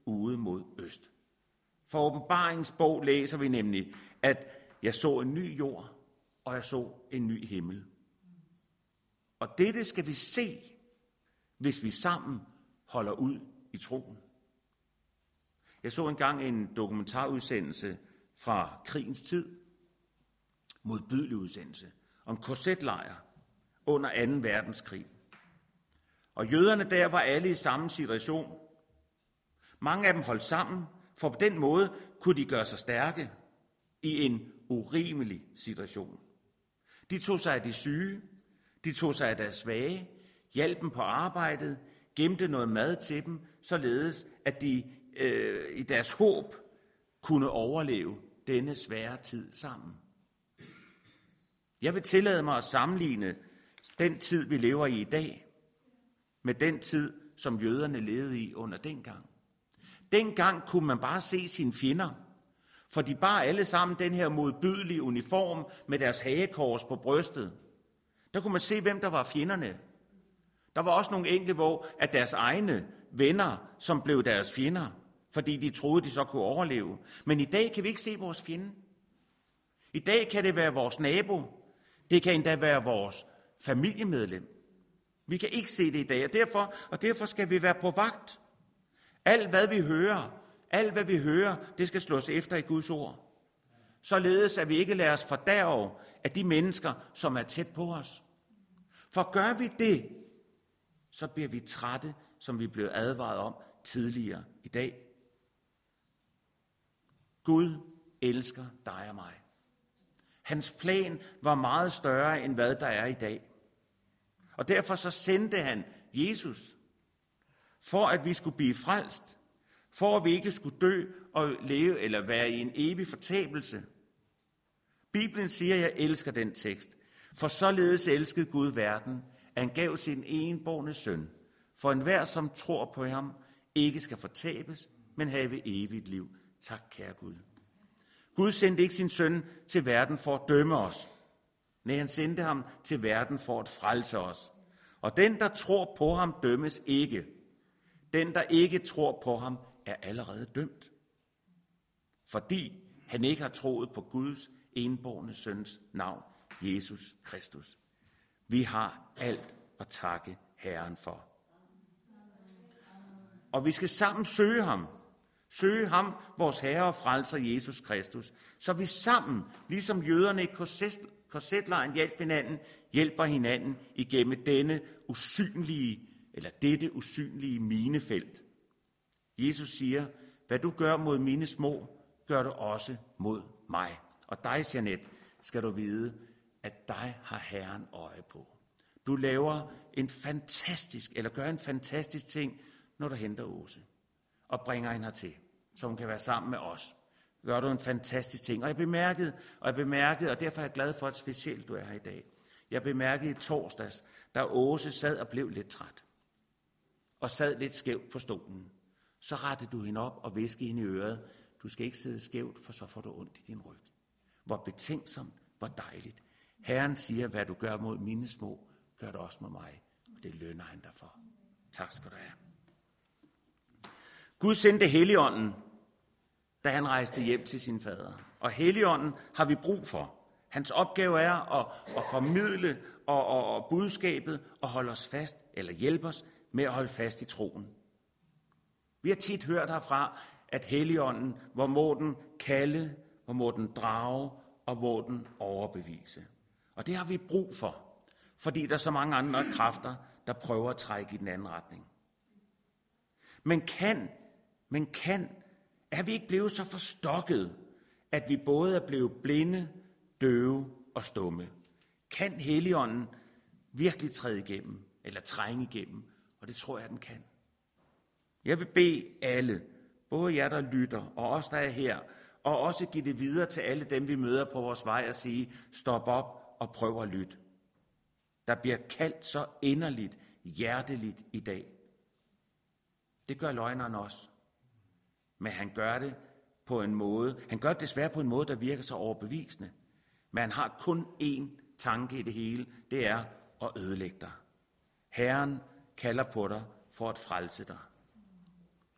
Speaker 4: ude mod øst. For Åbenbaringens bog læser vi nemlig, at jeg så en ny jord, og jeg så en ny himmel. Og dette skal vi se, hvis vi sammen holder ud i troen. Jeg så engang en dokumentarudsendelse fra krigens tid, modbydelig udsendelse, om KZ-lejr under 2. verdenskrig. Og jøderne der var alle i samme situation. Mange af dem holdt sammen, for på den måde kunne de gøre sig stærke i en urimelig situation. De tog sig af de syge, de tog sig af deres svage, hjalp dem på arbejdet, gemte noget mad til dem, således at de i deres håb kunne overleve denne svære tid sammen. Jeg vil tillade mig at sammenligne den tid, vi lever i dag, med den tid, som jøderne levede i under dengang. Dengang kunne man bare se sine fjender, for de bar alle sammen den her modbydelige uniform med deres hagekors på brystet. Der kunne man se, hvem der var fjenderne. Der var også nogle enkelte, hvor at deres egne venner, som blev deres fjender, fordi de troede, de så kunne overleve. Men i dag kan vi ikke se vores fjende. I dag kan det være vores nabo. Det kan endda være vores familiemedlem. Vi kan ikke se det i dag, og derfor skal vi være på vagt. Alt hvad vi hører, det skal slås efter i Guds ord. Således at vi ikke lader os fordærve af de mennesker, som er tæt på os. For gør vi det, så bliver vi trætte, som vi blev advaret om tidligere i dag. Gud elsker dig og mig. Hans plan var meget større, end hvad der er i dag. Og derfor så sendte han Jesus, for at vi skulle blive frelst, for at vi ikke skulle dø og leve eller være i en evig fortabelse. Bibelen siger, at jeg elsker den tekst, for således elskede Gud verden, at han gav sin enbårne søn, for enhver, som tror på ham, ikke skal fortabes, men have evigt liv. Tak, kære Gud. Gud sendte ikke sin søn til verden for at dømme os. Nej, han sendte ham til verden for at frelse os. Og den, der tror på ham, dømmes ikke. Den, der ikke tror på ham, er allerede dømt. Fordi han ikke har troet på Guds enbårne søns navn, Jesus Kristus. Vi har alt at takke Herren for. Og vi skal sammen søge ham. Søge ham, vores Herre og Frelser Jesus Kristus. Så vi sammen, ligesom jøderne i KZ-lejren hjælper hinanden igennem dette usynlige minefelt. Jesus siger, hvad du gør mod mine små, gør du også mod mig. Og dig, Jeanette, skal du vide, at dig har Herren øje på. Du gør en fantastisk ting, når du henter Åse og bringer hende hertil, så hun kan være sammen med os. Gør du en fantastisk ting. Og jeg bemærkede, og derfor er jeg glad for, at specielt du er her i dag. Jeg bemærkede i torsdags, da Åse sad og blev lidt træt, og sad lidt skævt på stolen. Så rettede du hende op og viskede hende i øret. Du skal ikke sidde skævt, for så får du ondt i din ryg. Hvor betænksomt, hvor dejligt. Herren siger, hvad du gør mod mine små, gør du også mod mig. Og det lønner han dig for. Tak skal du have. Gud sendte Helligånden, da han rejste hjem til sin fader. Og Helligånden har vi brug for. Hans opgave er at formidle og budskabet og holde os fast, eller hjælpe os med at holde fast i troen. Vi har tit hørt herfra, at Helligånden, hvor må den kalde, hvor må den drage, og hvor den overbevise. Og det har vi brug for, fordi der er så mange andre kræfter, der prøver at trække i den anden retning. Men er vi ikke blevet så forstokket, at vi både er blevet blinde, døve og stumme? Kan Helligånden virkelig træde igennem, eller trænge igennem? Og det tror jeg, den kan. Jeg vil bede alle, både jer, der lytter, og os, der er her, og også give det videre til alle dem, vi møder på vores vej, og sige, stop op og prøv at lytte. Der bliver kaldt så inderligt, hjerteligt i dag. Det gør løgneren også. Men han gør det på en måde, han gør det desværre på en måde, der virker så overbevisende. Men han har kun én tanke i det hele, det er at ødelægge dig. Herren kalder på dig for at frelse dig.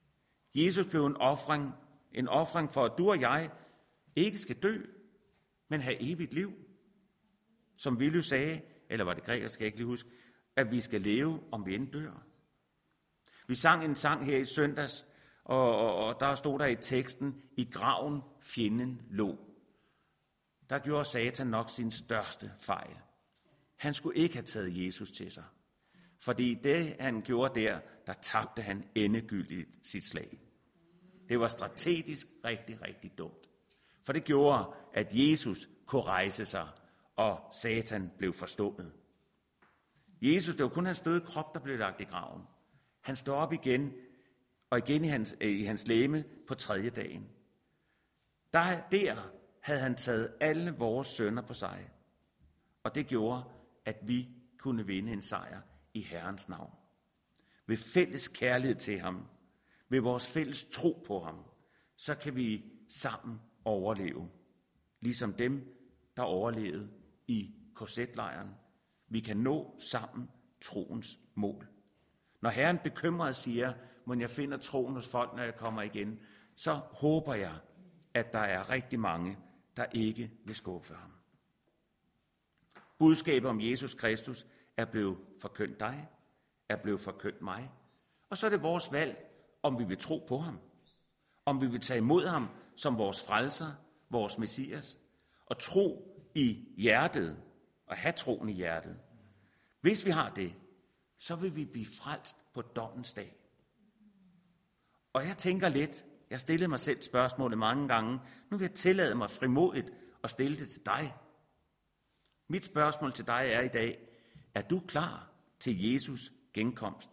Speaker 4: Jesus blev en ofring for, at du og jeg ikke skal dø, men have evigt liv. Som Willy sagde, eller var det græker, skal jeg ikke lige huske, at vi skal leve, om vi end dør. Vi sang en sang her i søndags, og der stod der i teksten, i graven fjenden lå. Der gjorde Satan nok sin største fejl. Han skulle ikke have taget Jesus til sig. Fordi det, han gjorde der tabte han endegyldigt sit slag. Det var strategisk rigtig, rigtig dumt. For det gjorde, at Jesus kunne rejse sig, og Satan blev forstummet. Jesus, det var kun hans døde krop, der blev lagt i graven. Han står op igen, og igen i hans legeme på 3. dagen. Der havde han taget alle vores synder på sig. Og det gjorde, at vi kunne vinde en sejr i Herrens navn. Ved fælles kærlighed til ham, ved vores fælles tro på ham, så kan vi sammen overleve. Ligesom dem, der overlevede i KZ-lejren. Vi kan nå sammen troens mål. Når Herren bekymret siger, må jeg finder troen hos folk, når jeg kommer igen, så håber jeg, at der er rigtig mange, der ikke vil skubbe for ham. Budskabet om Jesus Kristus er blevet forkyndt dig, er blevet forkyndt mig, og så er det vores valg, om vi vil tro på ham, om vi vil tage imod ham som vores frelser, vores Messias, og tro i hjertet, og have troen i hjertet. Hvis vi har det, så vil vi blive frelst på dommens dag. Og jeg tænker lidt, jeg stillede mig selv spørgsmålet mange gange, nu vil jeg tillade mig frimodigt at stille det til dig. Mit spørgsmål til dig er i dag, er du klar til Jesus genkomst?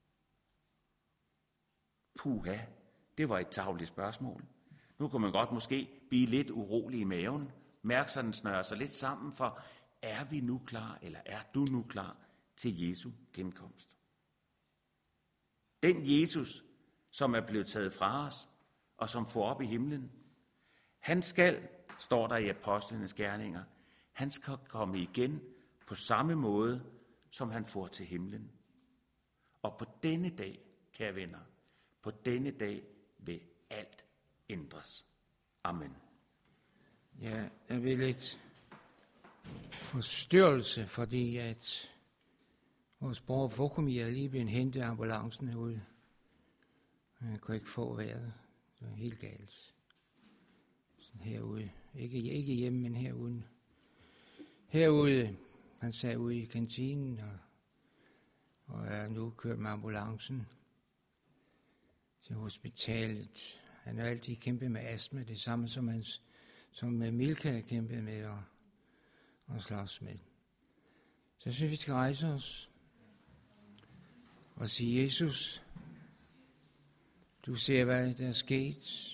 Speaker 4: Puha, det var et tarveligt spørgsmål. Nu kunne man godt måske blive lidt urolig i maven, mærke sig, den snører sig lidt sammen, for er vi nu klar, eller er du nu klar til Jesu genkomst? Den Jesus, som er blevet taget fra os, og som får op i himlen, han skal, står der i Apostlenes Gerninger, han skal komme igen på samme måde, som han får til himlen. Og på denne dag, kære venner, på denne dag vil alt ændres. Amen.
Speaker 1: Ja, der vil lidt forstyrrelse, fordi at vores bror Fokumir er lige blevet hentet af ambulancen herude. Han kunne ikke få vejret. Det var helt galt. Så herude. Ikke hjemme, men herude. Herude, han sad ude i kantinen og er nu kørt med ambulancen til hospitalet. Han har altid kæmpet med astma, det samme som Milka kæmpede med og slås med. Så jeg synes, vi skal rejse os og sige, Jesus, du ser, hvad der er sket.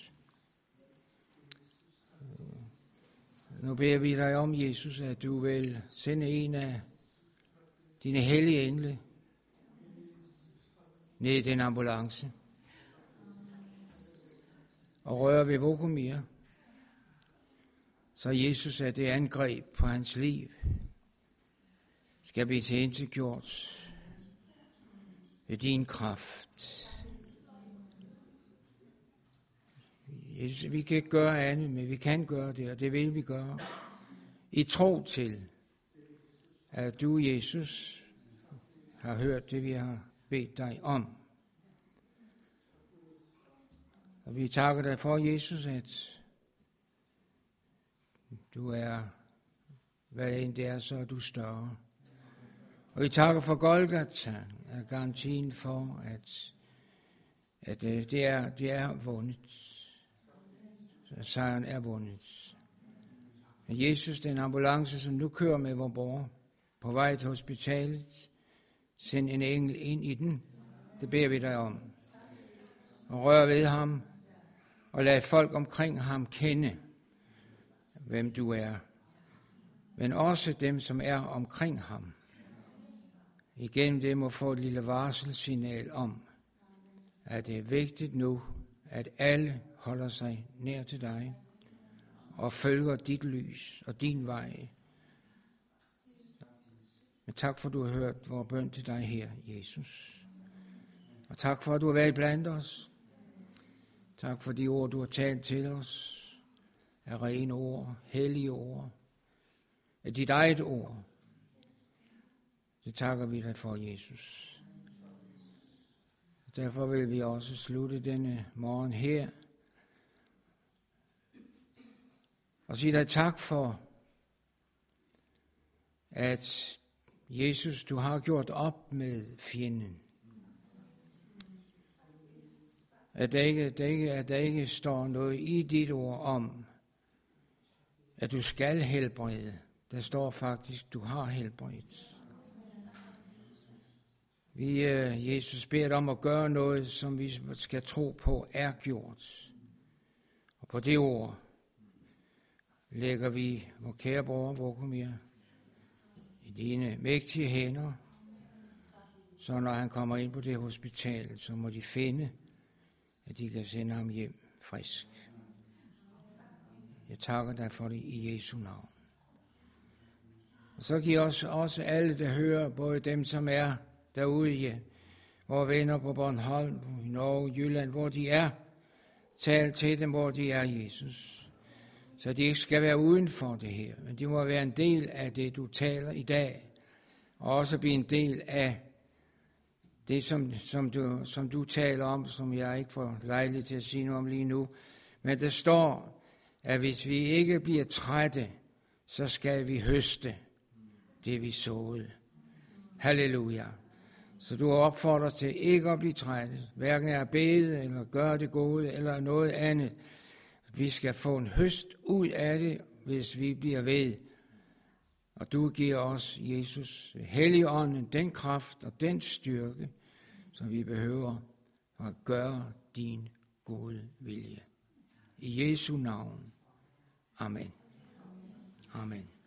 Speaker 1: Nu beder vi dig om, Jesus, at du vil sende en af dine hellige engle ned i den ambulance og røre ved Vokumir, så Jesus, at det angreb på hans liv skal blive tilintetgjort ved din kraft. Jesus, vi kan ikke gøre andet, men vi kan gøre det, og det vil vi gøre. I tro til, at du, Jesus, har hørt det, vi har bedt dig om. Og vi takker dig for, Jesus, at du er, hvad end det er, så er du større. Og vi takker for Golgata, er garantien for, at det er vundet. Sejren er vundet. Men Jesus, den ambulance, som nu kører med vores borger på vej til hospitalet, send en engel ind i den. Det beder vi dig om. Og rør ved ham, og lad folk omkring ham kende, hvem du er. Men også dem, som er omkring ham. Igennem det må få et lille varselsignal om, at det er vigtigt nu, at alle holder sig nær til dig og følger dit lys og din vej. Men tak for, at du har hørt vores bøn til dig her, Jesus. Og tak for, at du har været blandt os. Tak for de ord, du har talt til os. Af rene ord, hellige ord. Af dit eget ord. Det takker vi dig for, Jesus. Derfor vil vi også slutte denne morgen her. Og sige dig tak for, at Jesus, du har gjort op med fjenden. At der ikke står noget i dit ord om, at du skal helbrede. Der står faktisk, du har helbredt. Vi, Jesus, beder dig om at gøre noget, som vi skal tro på er gjort. Og på det ord lægger vi vor kære bror Vokumir i dine mægtige hænder, så når han kommer ind på det hospital, så må de finde, at de kan sende ham hjem frisk. Jeg takker dig for det i Jesu navn. Og så giv os også alle, der hører, både dem, som er derude i vores venner på Bornholm, i Norge, Jylland, hvor de er. Tal til dem, hvor de er, Jesus. Så de ikke skal være uden for det her, men de må være en del af det, du taler i dag. Og også blive en del af det, som du taler om, som jeg ikke får lejlighed til at sige noget om lige nu. Men der står, at hvis vi ikke bliver trætte, så skal vi høste det, vi såede. Halleluja. Så du har opfordret os til ikke at blive trætte, hverken at bede eller gøre det gode eller noget andet. Vi skal få en høst ud af det, hvis vi bliver ved. Og du giver os, Jesus, Helligånden, den kraft og den styrke, som vi behøver for at gøre din gode vilje. I Jesu navn. Amen. Amen.